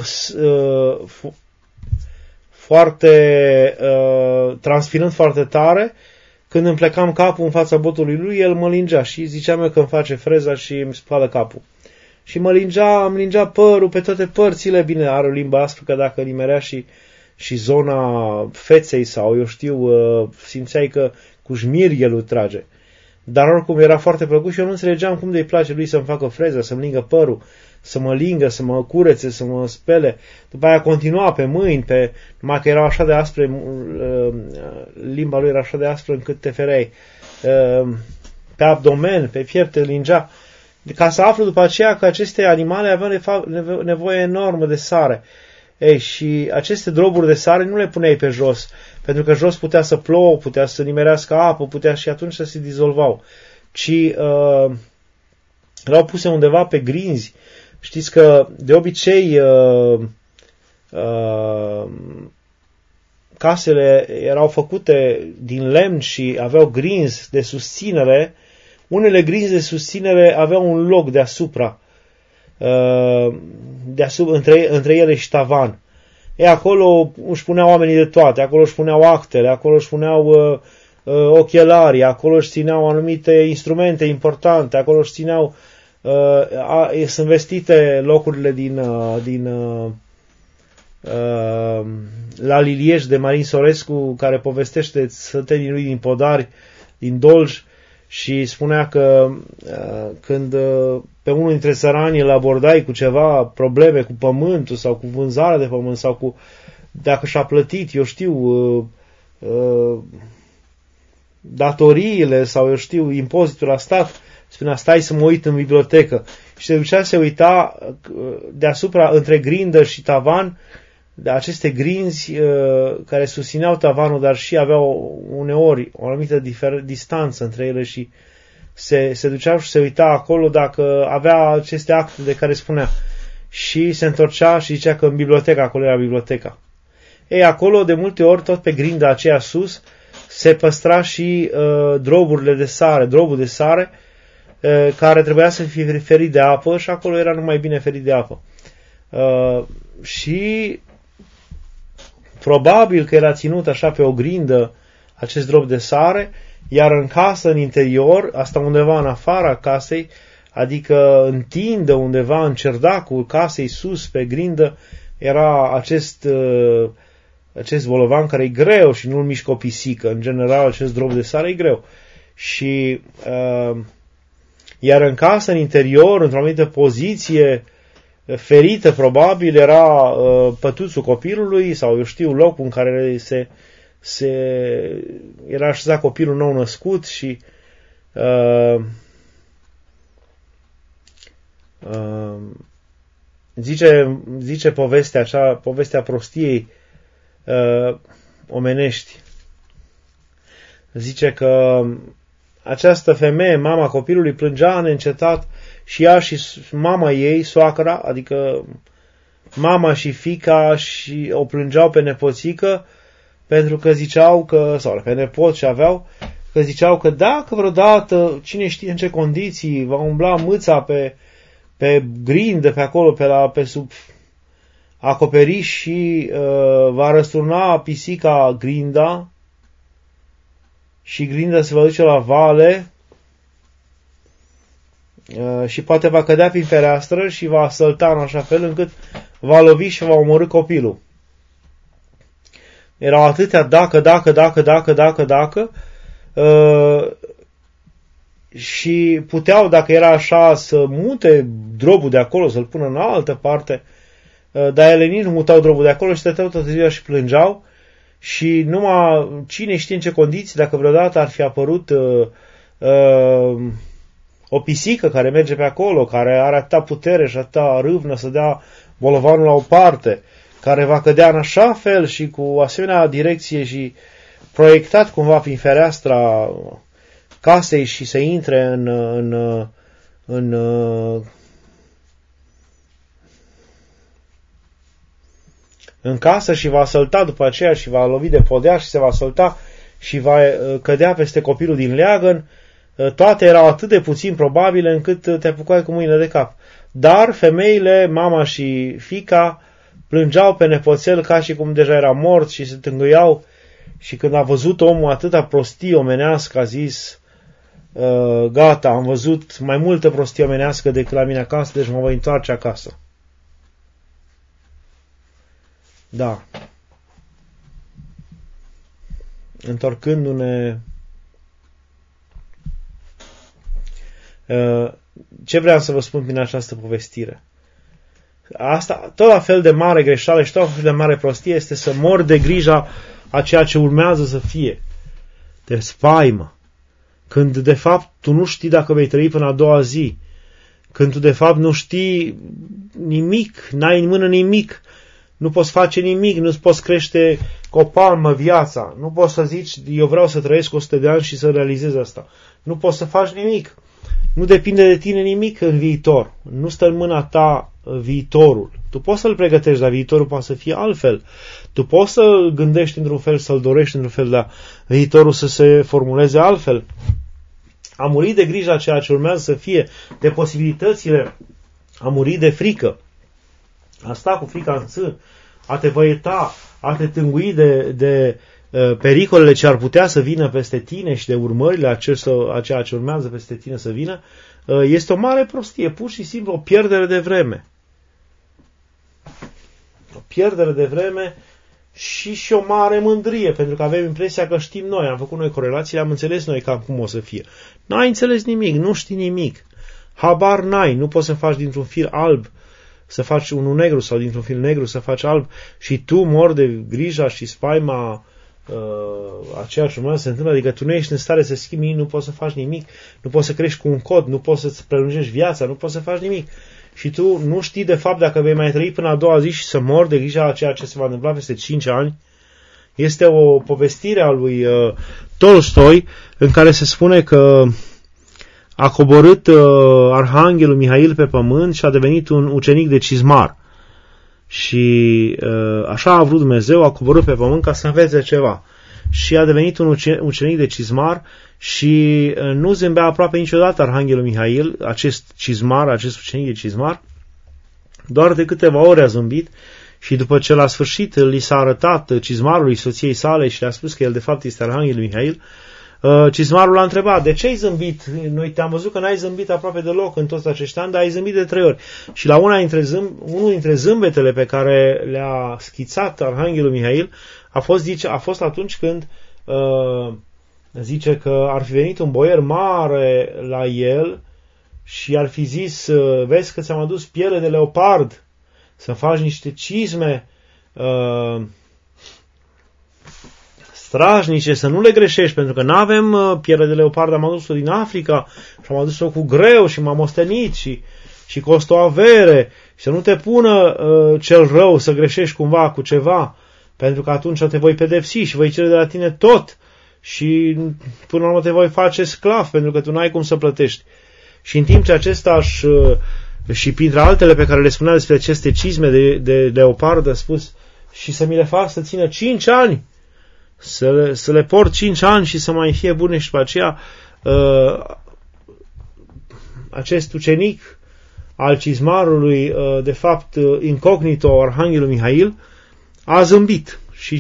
transpirând foarte tare, când îmi plecam capul în fața botului lui, el mă lingea și ziceam eu că îmi face freza și îmi spală capul. Și îmi lingea părul pe toate părțile, bine, are o limbă aspră, că dacă nimerea și zona feței sau, simțeai că cu șmirghe îl trage. Dar oricum era foarte plăcut și eu nu înțelegeam cum de-i place lui să-mi facă freză, să-mi lingă părul, să mă lingă, să mă curețe, să mă spele. După aia continua pe mâini, numai că erau așa de aspre, limba lui era așa de aspră încât te fereai. Pe abdomen, pe piept te lingea. Ca să aflu după aceea că aceste animale aveau nevoie enormă de sare. Ei, și aceste droburi de sare nu le puneai pe jos, pentru că jos putea să plouă, putea să nimerească apă, putea și atunci să se dizolvau, ci erau puse undeva pe grinzi. Știți că de obicei casele erau făcute din lemn și aveau grinzi de susținere. Unele grinzi de susținere aveau un loc deasupra, între ele și tavan. Acolo își puneau oamenii de toate, acolo își puneau actele, acolo își puneau ochelarii, acolo își țineau anumite instrumente importante, acolo își țineau, sunt vestite locurile la Lilieș de Marin Sorescu, care povestește sătenii lui din Podari, din Dolj, și spunea că când pe unul dintre țărani îl abordai cu ceva probleme cu pământul sau cu vânzarea de pământ sau cu dacă și-a plătit, datoriile sau impozitul la stat, spunea, stai să mă uit în bibliotecă. Și se ducea, se uita deasupra, între grindă și tavan, de aceste grinzi care susțineau tavanul, dar și aveau uneori o anumită distanță între ele și se ducea și se uita acolo dacă avea aceste acte de care spunea. Și se întorcea și zicea că în bibliotecă, acolo era biblioteca. Ei, acolo, de multe ori, tot pe grinda aceea sus, se păstra și drobul de sare, care trebuia să fie ferit de apă și acolo era numai bine ferit de apă. Și probabil că era ținut așa pe o grindă acest drop de sare, iar în casă, în interior, asta undeva în afara casei, adică în tindă, undeva în cerdacul casei sus pe grindă, era acest bolovan care e greu și nu-l mișcă o pisică. În general, acest drop de sare e greu. Și iar în casă, în interior, într-o anumită poziție ferită, probabil, era pătuțul copilului sau, eu știu, locul în care era așezat copilul nou născut și zice povestea prostiei omenești. Zice că această femeie, mama copilului, plângea neîncetat și ea și mama ei, soacra, adică mama și fiica, și o plângeau pe nepoțică pentru că ziceau că, sau pe nepot și aveau, că ziceau că dacă vreodată, cine știe în ce condiții, va umbla mâța pe grindă, pe acolo, pe sub acoperiș și va răsturna pisica grinda și grinda se va duce la vale și poate va cădea prin fereastră și va sălta în așa fel încât va lovi și va omorî copilul. Erau atâtea dacă și puteau, dacă era așa, să mute drobul de acolo, să-l pună în altă parte, dar ele nici nu mutau drobul de acolo și stăteau toată ziua și plângeau și numai cine știe în ce condiții, dacă vreodată ar fi apărut o pisică care merge pe acolo, care are atâta putere și atâta râvnă să dea bolovanul la o parte, care va cădea în așa fel și cu asemenea direcție și proiectat cumva prin fereastra casei și să intre în casă și va sălta după aceea și va lovi de podea și se va sălta și va cădea peste copilul din leagăn, toate erau atât de puțin probabile încât te apucai cu mâinile de cap. Dar femeile, mama și fiica, plângeau pe nepoțel ca și cum deja era mort și se tângâiau și când a văzut omul atâta prostie omenească, a zis, gata, am văzut mai multă prostie omenească decât la mine acasă, deci mă voi întoarce acasă. Da. Întorcându-ne, ce vreau să vă spun prin această povestire? Asta, tot la fel de mare greșeală și tot la fel de mare prostie este să mori de grija a ceea ce urmează să fie. De spaimă. Când de fapt tu nu știi dacă vei trăi până a doua zi. Când tu de fapt nu știi nimic, n-ai în mână nimic, nu poți face nimic, nu-ți poți crește cu o palmă viața. Nu poți să zici, eu vreau să trăiesc 100 de ani și să realizez asta. Nu poți să faci nimic. Nu depinde de tine nimic în viitor. Nu stă în mâna ta viitorul. Tu poți să-l pregătești, dar viitorul poate să fie altfel. Tu poți să-l gândești într-un fel, să-l dorești într-un fel, dar viitorul să se formuleze altfel. A muri de grija ceea ce urmează să fie, de posibilitățile, a muri de frică, a sta cu frica în țân, a te văieta, a te tângui de pericolele ce ar putea să vină peste tine și de urmările a ceea ce urmează peste tine să vină, este o mare prostie, pur și simplu o pierdere de vreme. O pierdere de vreme și o mare mândrie, pentru că avem impresia că știm noi, am făcut noi corelații, am înțeles noi cam cum o să fie. N-ai înțeles nimic, nu știi nimic. Habar n-ai, nu poți să faci dintr-un fir alb să faci unul negru sau dintr-un fir negru să faci alb și tu mori de grija și spaima aceeași urmă se întâmplă, adică tu nu ești în stare să schimbi nimic, nu poți să faci nimic, nu poți să crești cu un cod, nu poți să-ți prelungești viața, nu poți să faci nimic. Și tu nu știi de fapt dacă vei mai trăi până a doua zi și să mori de grija a ceea ce se va întâmpla peste 5 ani. Este o povestire a lui Tolstoi în care se spune că a coborât Arhanghelul Mihail pe pământ și a devenit un ucenic de cizmar. Și așa a vrut Dumnezeu, a coborât pe pământ ca să învețe ceva. Și a devenit un ucenic de cizmar și nu zâmbea aproape niciodată Arhanghelul Mihail, acest cizmar, acest ucenic de cizmar. Doar de câteva ore a zâmbit și după ce la sfârșit li s-a arătat cizmarului soției sale și le-a spus că el de fapt este Arhanghelul Mihail, cizmarul l-a întrebat: de ce ai zâmbit? Noi te-am văzut că n-ai zâmbit aproape deloc în toți acești ani, dar ai zâmbit de 3 ori. Și la unul dintre zâmbetele pe care le-a schițat Arhanghelul Mihail a fost atunci când zice că ar fi venit un boier mare la el și ar fi zis: vezi că ți-am adus piele de leopard să faci niște cizme strajnice, să nu le greșești, pentru că nu avem piele de leopard, am adus-o din Africa și am adus-o cu greu și m-am ostenit și costă o avere, și să nu te pună cel rău să greșești cumva cu ceva, pentru că atunci te voi pedepsi și voi cere de la tine tot și până la urmă te voi face sclav, pentru că tu n-ai cum să plătești. Și în timp ce acesta și printre altele pe care le spunea despre aceste cizme de leopard, a spus: și să mi le fac să țină 5 ani, să le port 5 ani și să mai fie bune. Și după aceea acest ucenic al cizmarului, de fapt incognito Arhanghelul Mihail, a zâmbit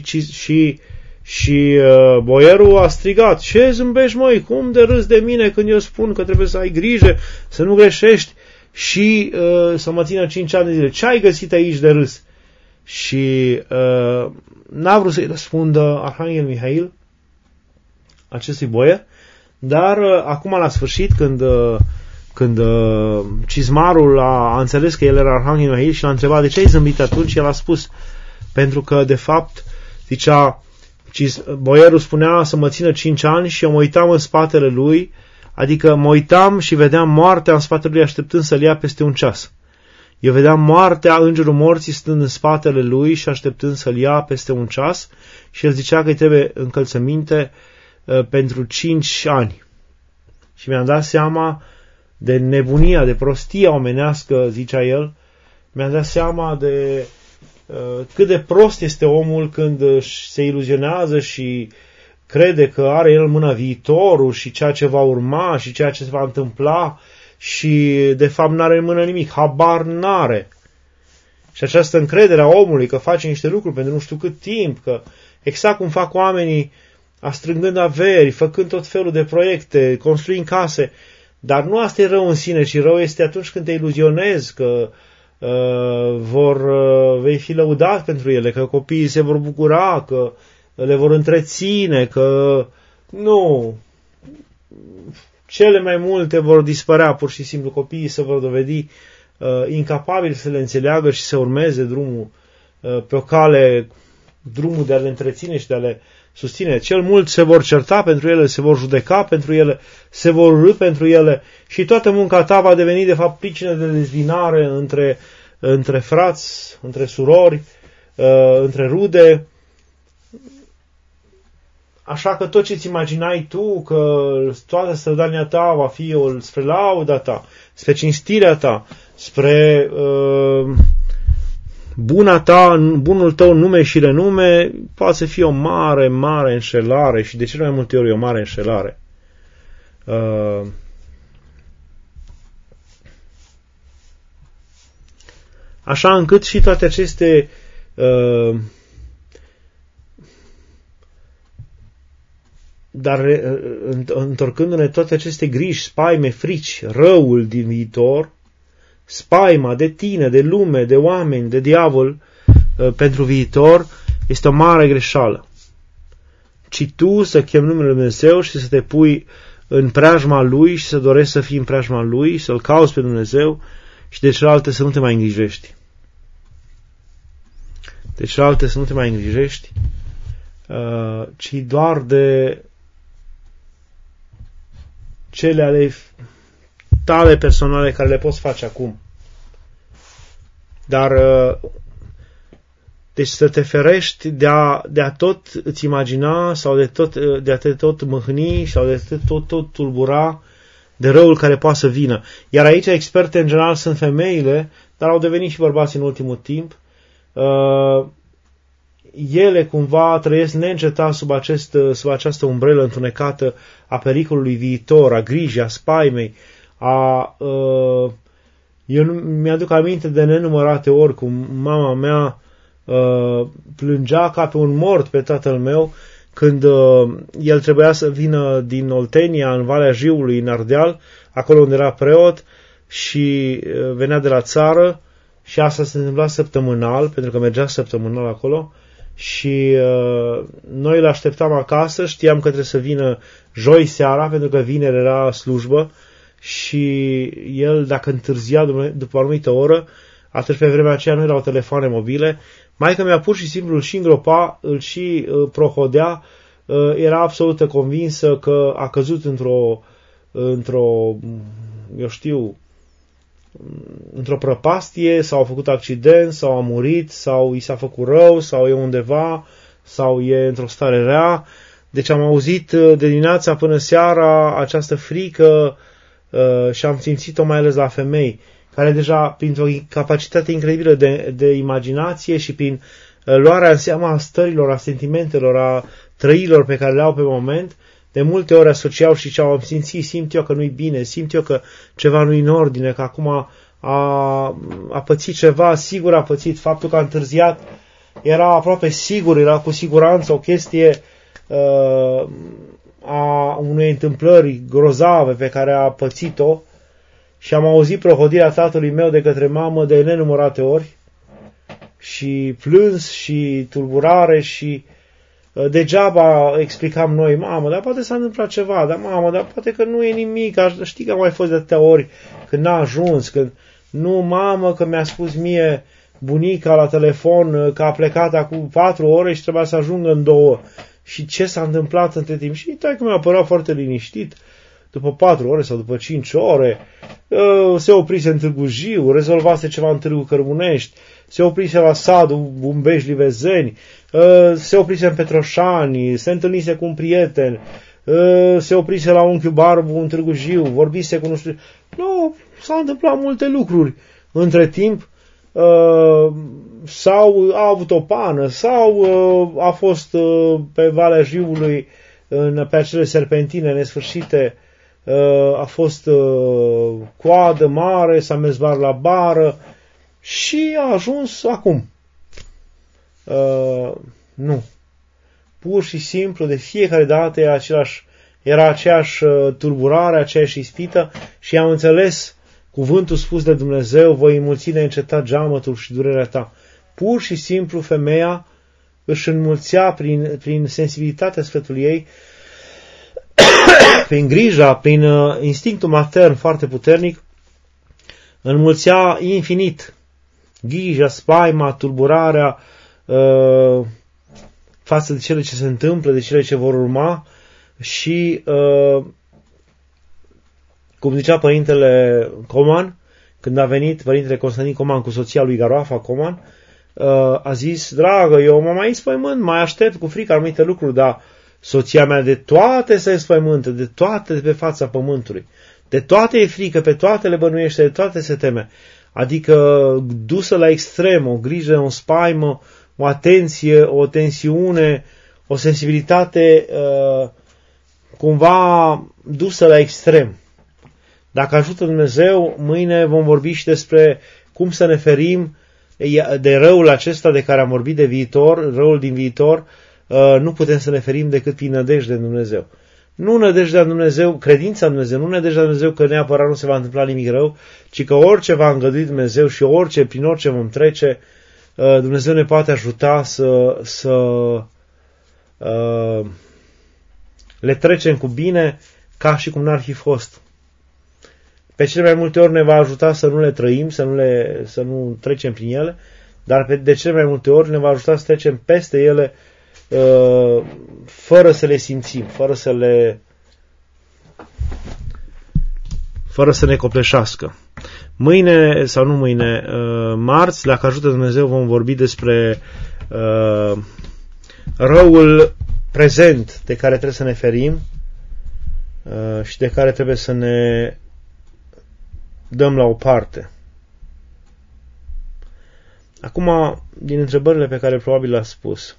și boierul a strigat: ce zâmbești, măi? Cum de râzi de mine când eu spun că trebuie să ai grijă, să nu greșești și să mă țină 5 ani de zile? Ce ai găsit aici de râs? Și n-a vrut să-i răspundă Arhanghelul Mihail acestui boier, dar acum la sfârșit, când cizmarul a înțeles că el era Arhanghelul Mihail și l-a întrebat: de ce ai zâmbit atunci? El a spus: pentru că de fapt, zicea, boierul spunea să mă țină 5 ani și eu mă uitam în spatele lui, adică mă uitam și vedeam moartea în spatele lui așteptând să-l ia peste un ceas. Eu vedeam moartea, îngerul morții, stând în spatele lui și așteptând să-l ia peste un ceas, și el zicea că îi trebuie încălțăminte pentru 5 ani. Și mi-am dat seama de nebunia, de prostia omenească, zicea el, mi-am dat seama de cât de prost este omul când se iluzionează și crede că are el în mână viitorul și ceea ce va urma și ceea ce se va întâmpla și de fapt n-are în mână nimic, habar n-are. Și această încredere a omului că face niște lucruri pentru nu știu cât timp, că exact cum fac oamenii, strângând averi, făcând tot felul de proiecte, construind case, dar nu asta e rău în sine, ci rău este atunci când te iluzionezi că vei fi lăudat pentru ele, că copiii se vor bucura, că le vor întreține, că nu, cele mai multe vor dispărea, pur și simplu copiii se vor dovedi incapabili să le înțeleagă și să urmeze drumul pe o cale, drumul de a le întreține și de a le susține. Cel mult se vor certa pentru ele, se vor judeca pentru ele, se vor urî pentru ele și toată munca ta va deveni de fapt pricină de dezbinare între frați, între surori, între rude. Așa că tot ce-ți imaginai tu, că toată strădania ta va fi spre lauda ta, spre cinstirea ta, spre bunul tău nume și renume, poate să fie o mare, mare înșelare și de cele mai multe ori o mare înșelare. Așa încât și toate aceste dar întorcându-ne toate aceste griji, spaime, frici, răul din viitor, spaima de tine, de lume, de oameni, de diavol pentru viitor, este o mare greșeală. Ci tu să chemi numele Lui Dumnezeu și să te pui în preajma Lui și să dorești să fii în preajma Lui, să-L cauți pe Dumnezeu și de celelalte să nu te mai îngrijești. De celelalte să nu te mai îngrijești. ci doar de cele ale tale personale care le poți face acum. Dar deci să te ferești de a tot îți imagina sau de a te tot mâhni sau de a te tot tulbura de răul care poate să vină. Iar aici experte în general sunt femeile, dar au devenit și bărbați în ultimul timp. Ele cumva trăiesc neîncetat sub această umbrelă întunecată a pericolului viitor, a grijii, a spaimei, eu mi-aduc aminte de nenumărate ori cum mama mea plângea ca pe un mort pe tatăl meu când el trebuia să vină din Oltenia în Valea Jiului, în Ardeal, acolo unde era preot, și venea de la țară și asta se întâmpla săptămânal, pentru că mergea săptămânal acolo, și noi îl așteptam acasă, știam că trebuie să vină joi seara, pentru că vineri era slujbă, și el, dacă întârzia după o anumită oră, atunci pe vremea aceea nu erau telefoane mobile, maică mea pur și simplu îl și îngropa, îl și prohodea, era absolut convinsă că a căzut într-o prăpastie, sau a făcut accident, sau a murit, sau i s-a făcut rău, sau e undeva, sau e într-o stare rea. Deci am auzit de dimineața până seara această frică și am simțit-o mai ales la femei, care deja, printr-o capacitate incredibilă de imaginație și prin luarea în seama a stărilor, a sentimentelor, a trăilor pe care le au pe moment, de multe ori asociau și ce-au simțit, simt eu că nu-i bine, simt eu că ceva nu-i în ordine, că acum a pățit ceva, sigur a pățit, faptul că a întârziat era aproape sigur, era cu siguranță o chestie a unei întâmplări grozave pe care a pățit-o. Și am auzit prohodirea tatălui meu de către mamă de nenumărate ori și plâns și tulburare și degeaba explicam noi, mamă, dar poate s-a întâmplat ceva, dar mamă, dar poate că nu e nimic, știi că am mai fost de atâtea ori când n-a ajuns, când nu, mamă, că mi-a spus mie bunica la telefon că a plecat acum 4 ore și trebuia să ajungă în 2 și ce s-a întâmplat între timp. Și taică mi-a părut foarte liniștit. După 4 ore sau după 5 ore, se oprise în Târgu Jiu, rezolvase ceva în Târgu Cărbunești, se oprise la Sadu, Bumbești, Livezeni, se oprise în Petroșani, se întâlnise cu un prieten, se oprise la unchiul Barbu în Târgu Jiu, vorbise cu nu știu... Nu, s-au întâmplat multe lucruri. Între timp, sau a avut o pană, sau a fost pe Valea Jiului, pe acele serpentine nesfârșite, a fost coadă mare, s-a mers bar la bară și a ajuns acum. Nu. Pur și simplu, de fiecare dată era aceeași tulburare, aceeași ispită și am înțeles cuvântul spus de Dumnezeu, voi înmulți neîncetat geamătul și durerea ta. Pur și simplu femeia își înmulțea prin sensibilitatea sfătului ei, prin grija, prin instinctul matern foarte puternic, înmulțea infinit grija, spaima, tulburarea față de cele ce se întâmplă, de cele ce vor urma și, cum zicea părintele Coman, când a venit părintele Constantin Coman cu soția lui Garoafa Coman, a zis, dragă, eu mă mai înspăimânt, mai aștept cu frică anumite lucruri, dar soția mea de toate se înspăimântă, de toate de pe fața pământului, de toate e frică, pe toate le bănuiește, de toate se teme. Adică dusă la extrem, o grijă, o spaimă, o atenție, o tensiune, o sensibilitate cumva dusă la extrem. Dacă ajută Dumnezeu, mâine vom vorbi și despre cum să ne ferim de răul acesta de care am vorbit de viitor, răul din viitor. Nu putem să ne ferim decât prin nădejdea în Dumnezeu. Nu nădejdea în Dumnezeu, credința în Dumnezeu, nu nădejdea în Dumnezeu că neapărat nu se va întâmpla nimic rău, ci că orice va îngădui Dumnezeu și prin orice vom trece, Dumnezeu ne poate ajuta să le trecem cu bine ca și cum n-ar fi fost. Pe cele mai multe ori ne va ajuta să nu le trăim, să nu trecem prin ele, dar de cele mai multe ori ne va ajuta să trecem peste ele fără să le simțim, fără să ne copleșească. Mâine, sau nu mâine, marți, dacă ajută Dumnezeu, vom vorbi despre răul prezent de care trebuie să ne ferim și de care trebuie să ne dăm la o parte. Acum, din întrebările pe care probabil le-ați spus,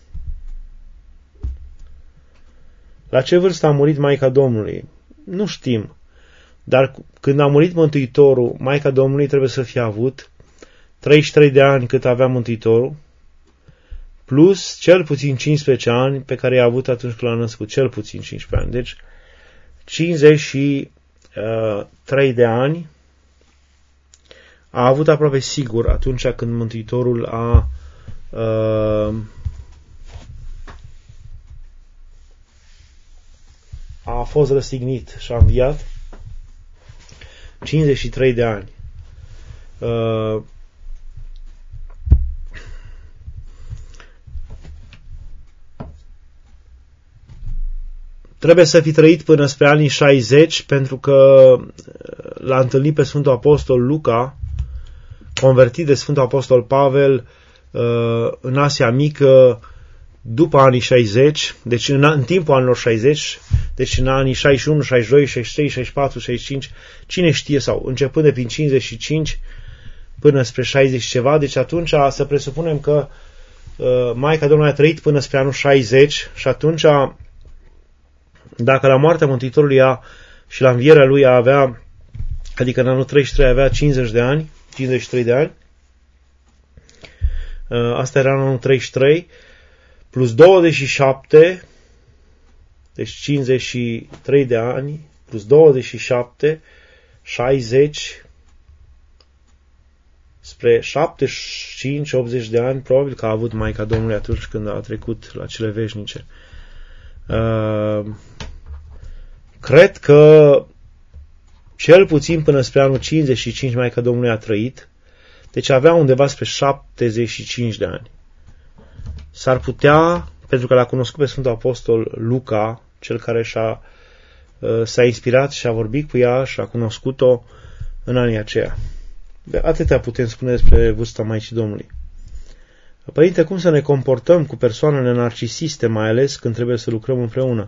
la ce vârstă a murit Maica Domnului? Nu știm. Dar când a murit Mântuitorul, Maica Domnului trebuie să fie avut 33 de ani cât avea Mântuitorul, plus cel puțin 15 ani pe care i-a avut atunci când l-a născut, cel puțin 15 ani. Deci 53 de ani a avut aproape sigur atunci când Mântuitorul a fost răstignit și a înviat. 53 de ani. Trebuie să fi trăit până spre anii 60, pentru că l-a întâlnit pe Sfântul Apostol Luca, convertit de Sfântul Apostol Pavel în Asia Mică după anii 60, deci în timpul anilor 60, deci în anii 61, 62, 63, 64, 65, cine știe, sau începând de prin 55 până spre 60 ceva, deci atunci să presupunem că Maica Domnului a trăit până spre anul 60 și atunci, dacă la moartea Mântuitorului și la învierea lui avea, adică în anul 33 avea 50 de ani, 53 de ani, asta era în anul 33, plus 27, deci 53 de ani, plus 27, 60, spre 75-80 de ani, probabil că a avut Maica Domnului atunci când a trecut la cele veșnice. Cred că cel puțin până spre anul 55 Maica Domnului a trăit, deci avea undeva spre 75 de ani. S-ar putea, pentru că l-a cunoscut pe Sfântul Apostol Luca, cel care s-a inspirat și a vorbit cu ea și a cunoscut-o în anii aceia. Atâtea putem spune despre vârsta Maicii Domnului. Părinte, cum să ne comportăm cu persoanele narcisiste, mai ales când trebuie să lucrăm împreună?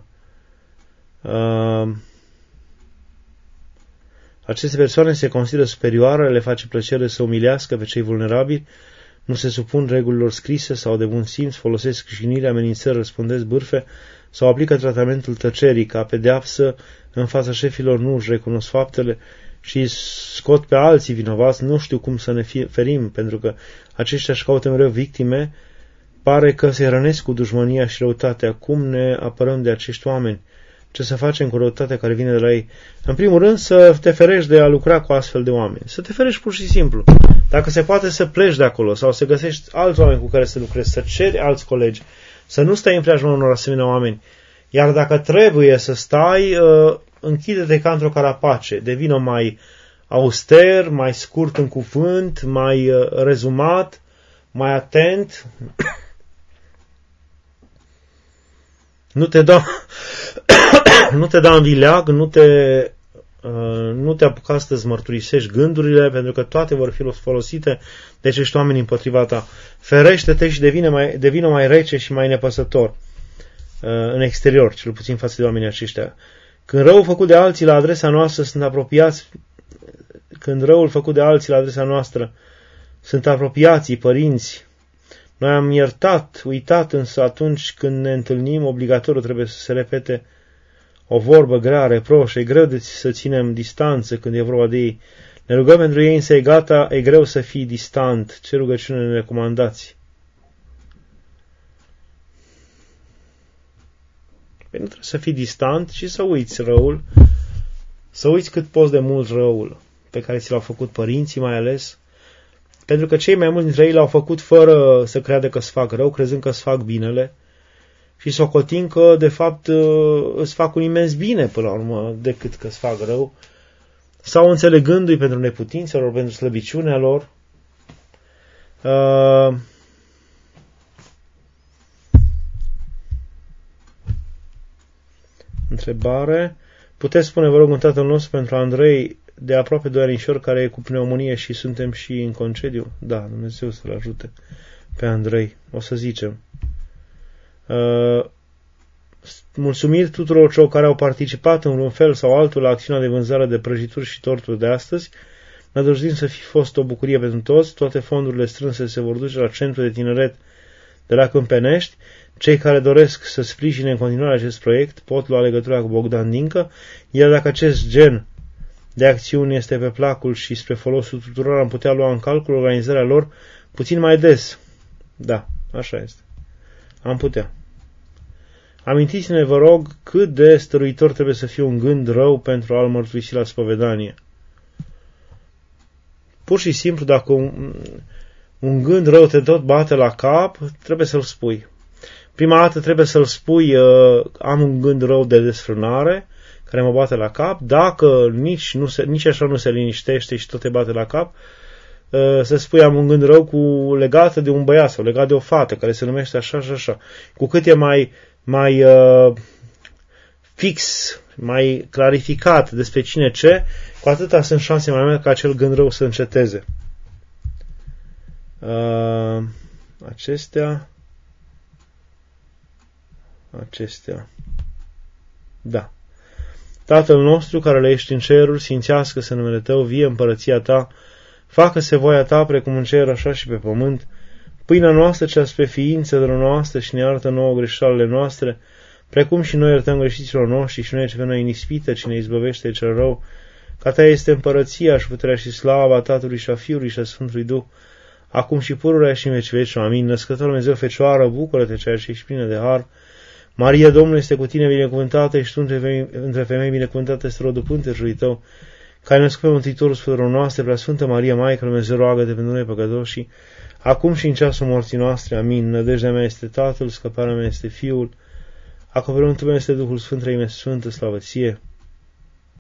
Aceste persoane se consideră superioare, le face plăcere să umilească pe cei vulnerabili, nu se supun regulilor scrise sau de bun simț, folosesc jignirea, amenințări, răspândesc bârfe sau aplică tratamentul tăcerii ca pedeapsă în fața șefilor, nu își recunosc faptele și scot pe alții vinovați. Nu știu cum să ne ferim, pentru că aceștia își caută mereu victime, pare că se rănesc cu dușmânia și răutatea. Cum ne apărăm de acești oameni? Ce să facem cu răutatea care vine de la ei? În primul rând, să te ferești de a lucra cu astfel de oameni. Să te ferești pur și simplu. Dacă se poate, să pleci de acolo sau să găsești alți oameni cu care să lucrezi, să ceri alți colegi, să nu stai în preajma unor asemenea oameni. Iar dacă trebuie să stai, închide-te ca într-o carapace, devină mai auster, mai scurt în cuvânt, mai rezumat, mai atent. Nu te da în vileag, nu te apuca să-ți mărturisești gândurile, pentru că toate vor fi folosite de acești oameni împotriva ta. Ferește-te și devină mai rece și mai nepăsător în exterior, cel puțin față de oamenii aceștia. Când răul făcut de alții la adresa noastră sunt apropiați, când răul făcut de alții la adresa noastră sunt apropiații, părinți, noi am uitat, însă atunci când ne întâlnim, obligatoriu trebuie să se repete o vorbă grea, reproș, e greu să ținem distanță când e vorba de ei. Ne rugăm pentru ei, însă e greu să fii distant. Ce rugăciune ne recomandați? Păi nu trebuie să fii distant, ci să uiți răul, să uiți cât poți de mult răul pe care ți l-au făcut părinții mai ales, pentru că cei mai mulți dintre ei l-au făcut fără să creadă că îți fac rău, crezând că îți fac binele, și socotind că, de fapt, îți fac un imens bine, până la urmă, decât că îți fac rău, sau înțelegându-i pentru neputința lor, pentru slăbiciunea lor. Întrebare. Puteți spune, vă rog, un tatăl nostru pentru Andrei de aproape 2 anișori care e cu pneumonie și suntem și în concediu? Da, Dumnezeu să-l ajute pe Andrei. O să zicem. Mulțumiri tuturor celor care au participat în un fel sau altul la acțiunea de vânzare de prăjituri și torturi de astăzi. Nădăjduim să fi fost o bucurie pentru toți. Toate fondurile strânse se vor duce la Centrul de Tineret de la Câmpenești. Cei care doresc să sprijine în continuare acest proiect pot lua legătura cu Bogdan Dincă, iar dacă acest gen de acțiuni este pe placul și spre folosul tuturor, am putea lua în calcul organizarea lor puțin mai des. Da, așa este. Am putea. Amintiți-ne, vă rog, cât de stăruitor trebuie să fie un gând rău pentru a-l mărturisi la spovedanie. Pur și simplu, dacă un gând rău te tot bate la cap, trebuie să-l spui. Prima dată trebuie să-l spui, am un gând rău de desfrânare, care mă bate la cap. Dacă nici așa nu se liniștește și tot te bate la cap, să spui, am un gând rău legat de un băiat sau legat de o fată, care se numește așa și așa. Cu cât e mai fix, mai clarificat despre cine ce, cu atâta sunt șanse mai mari ca acel gând rău să înceteze. Acestea. Da. Tatăl nostru care le ești în ceruri, sfințească-se numele Tău, vie împărăția Ta, facă-se voia Ta precum în cer așa și pe pământ. Pâinea noastră cea spre ființele noastre și ne iartă nouă greșalele noastre, precum și noi iertăm greșiților noștri și nu ne pe noi în ispită, ci ne izbăvește de cel rău. Ca Ta este împărăția și puterea și slava Tatălui și a Fiului și a Sfântului Duh, acum și pururea și în veci veci. Amin. Născătorul Dumnezeu Fecioară, bucură-te ceea ce ești plină de har. Maria, Domnul este cu tine, binecuvântată ești tu între femei, binecuvântată este rodul pântecelui tău, care născut pe Mântuitorul Sfântelor noastre, Preasfântă Maria, Maică lui Dumnezeu, roagă-te pentru noi păcătoși, acum și în ceasul morții noastre. Amin. Nădejdea mea este Tatăl, scăparea mea este Fiul, acoperimentul meu este Duhul Sfânt, Treime Sfântă, slavă Ție.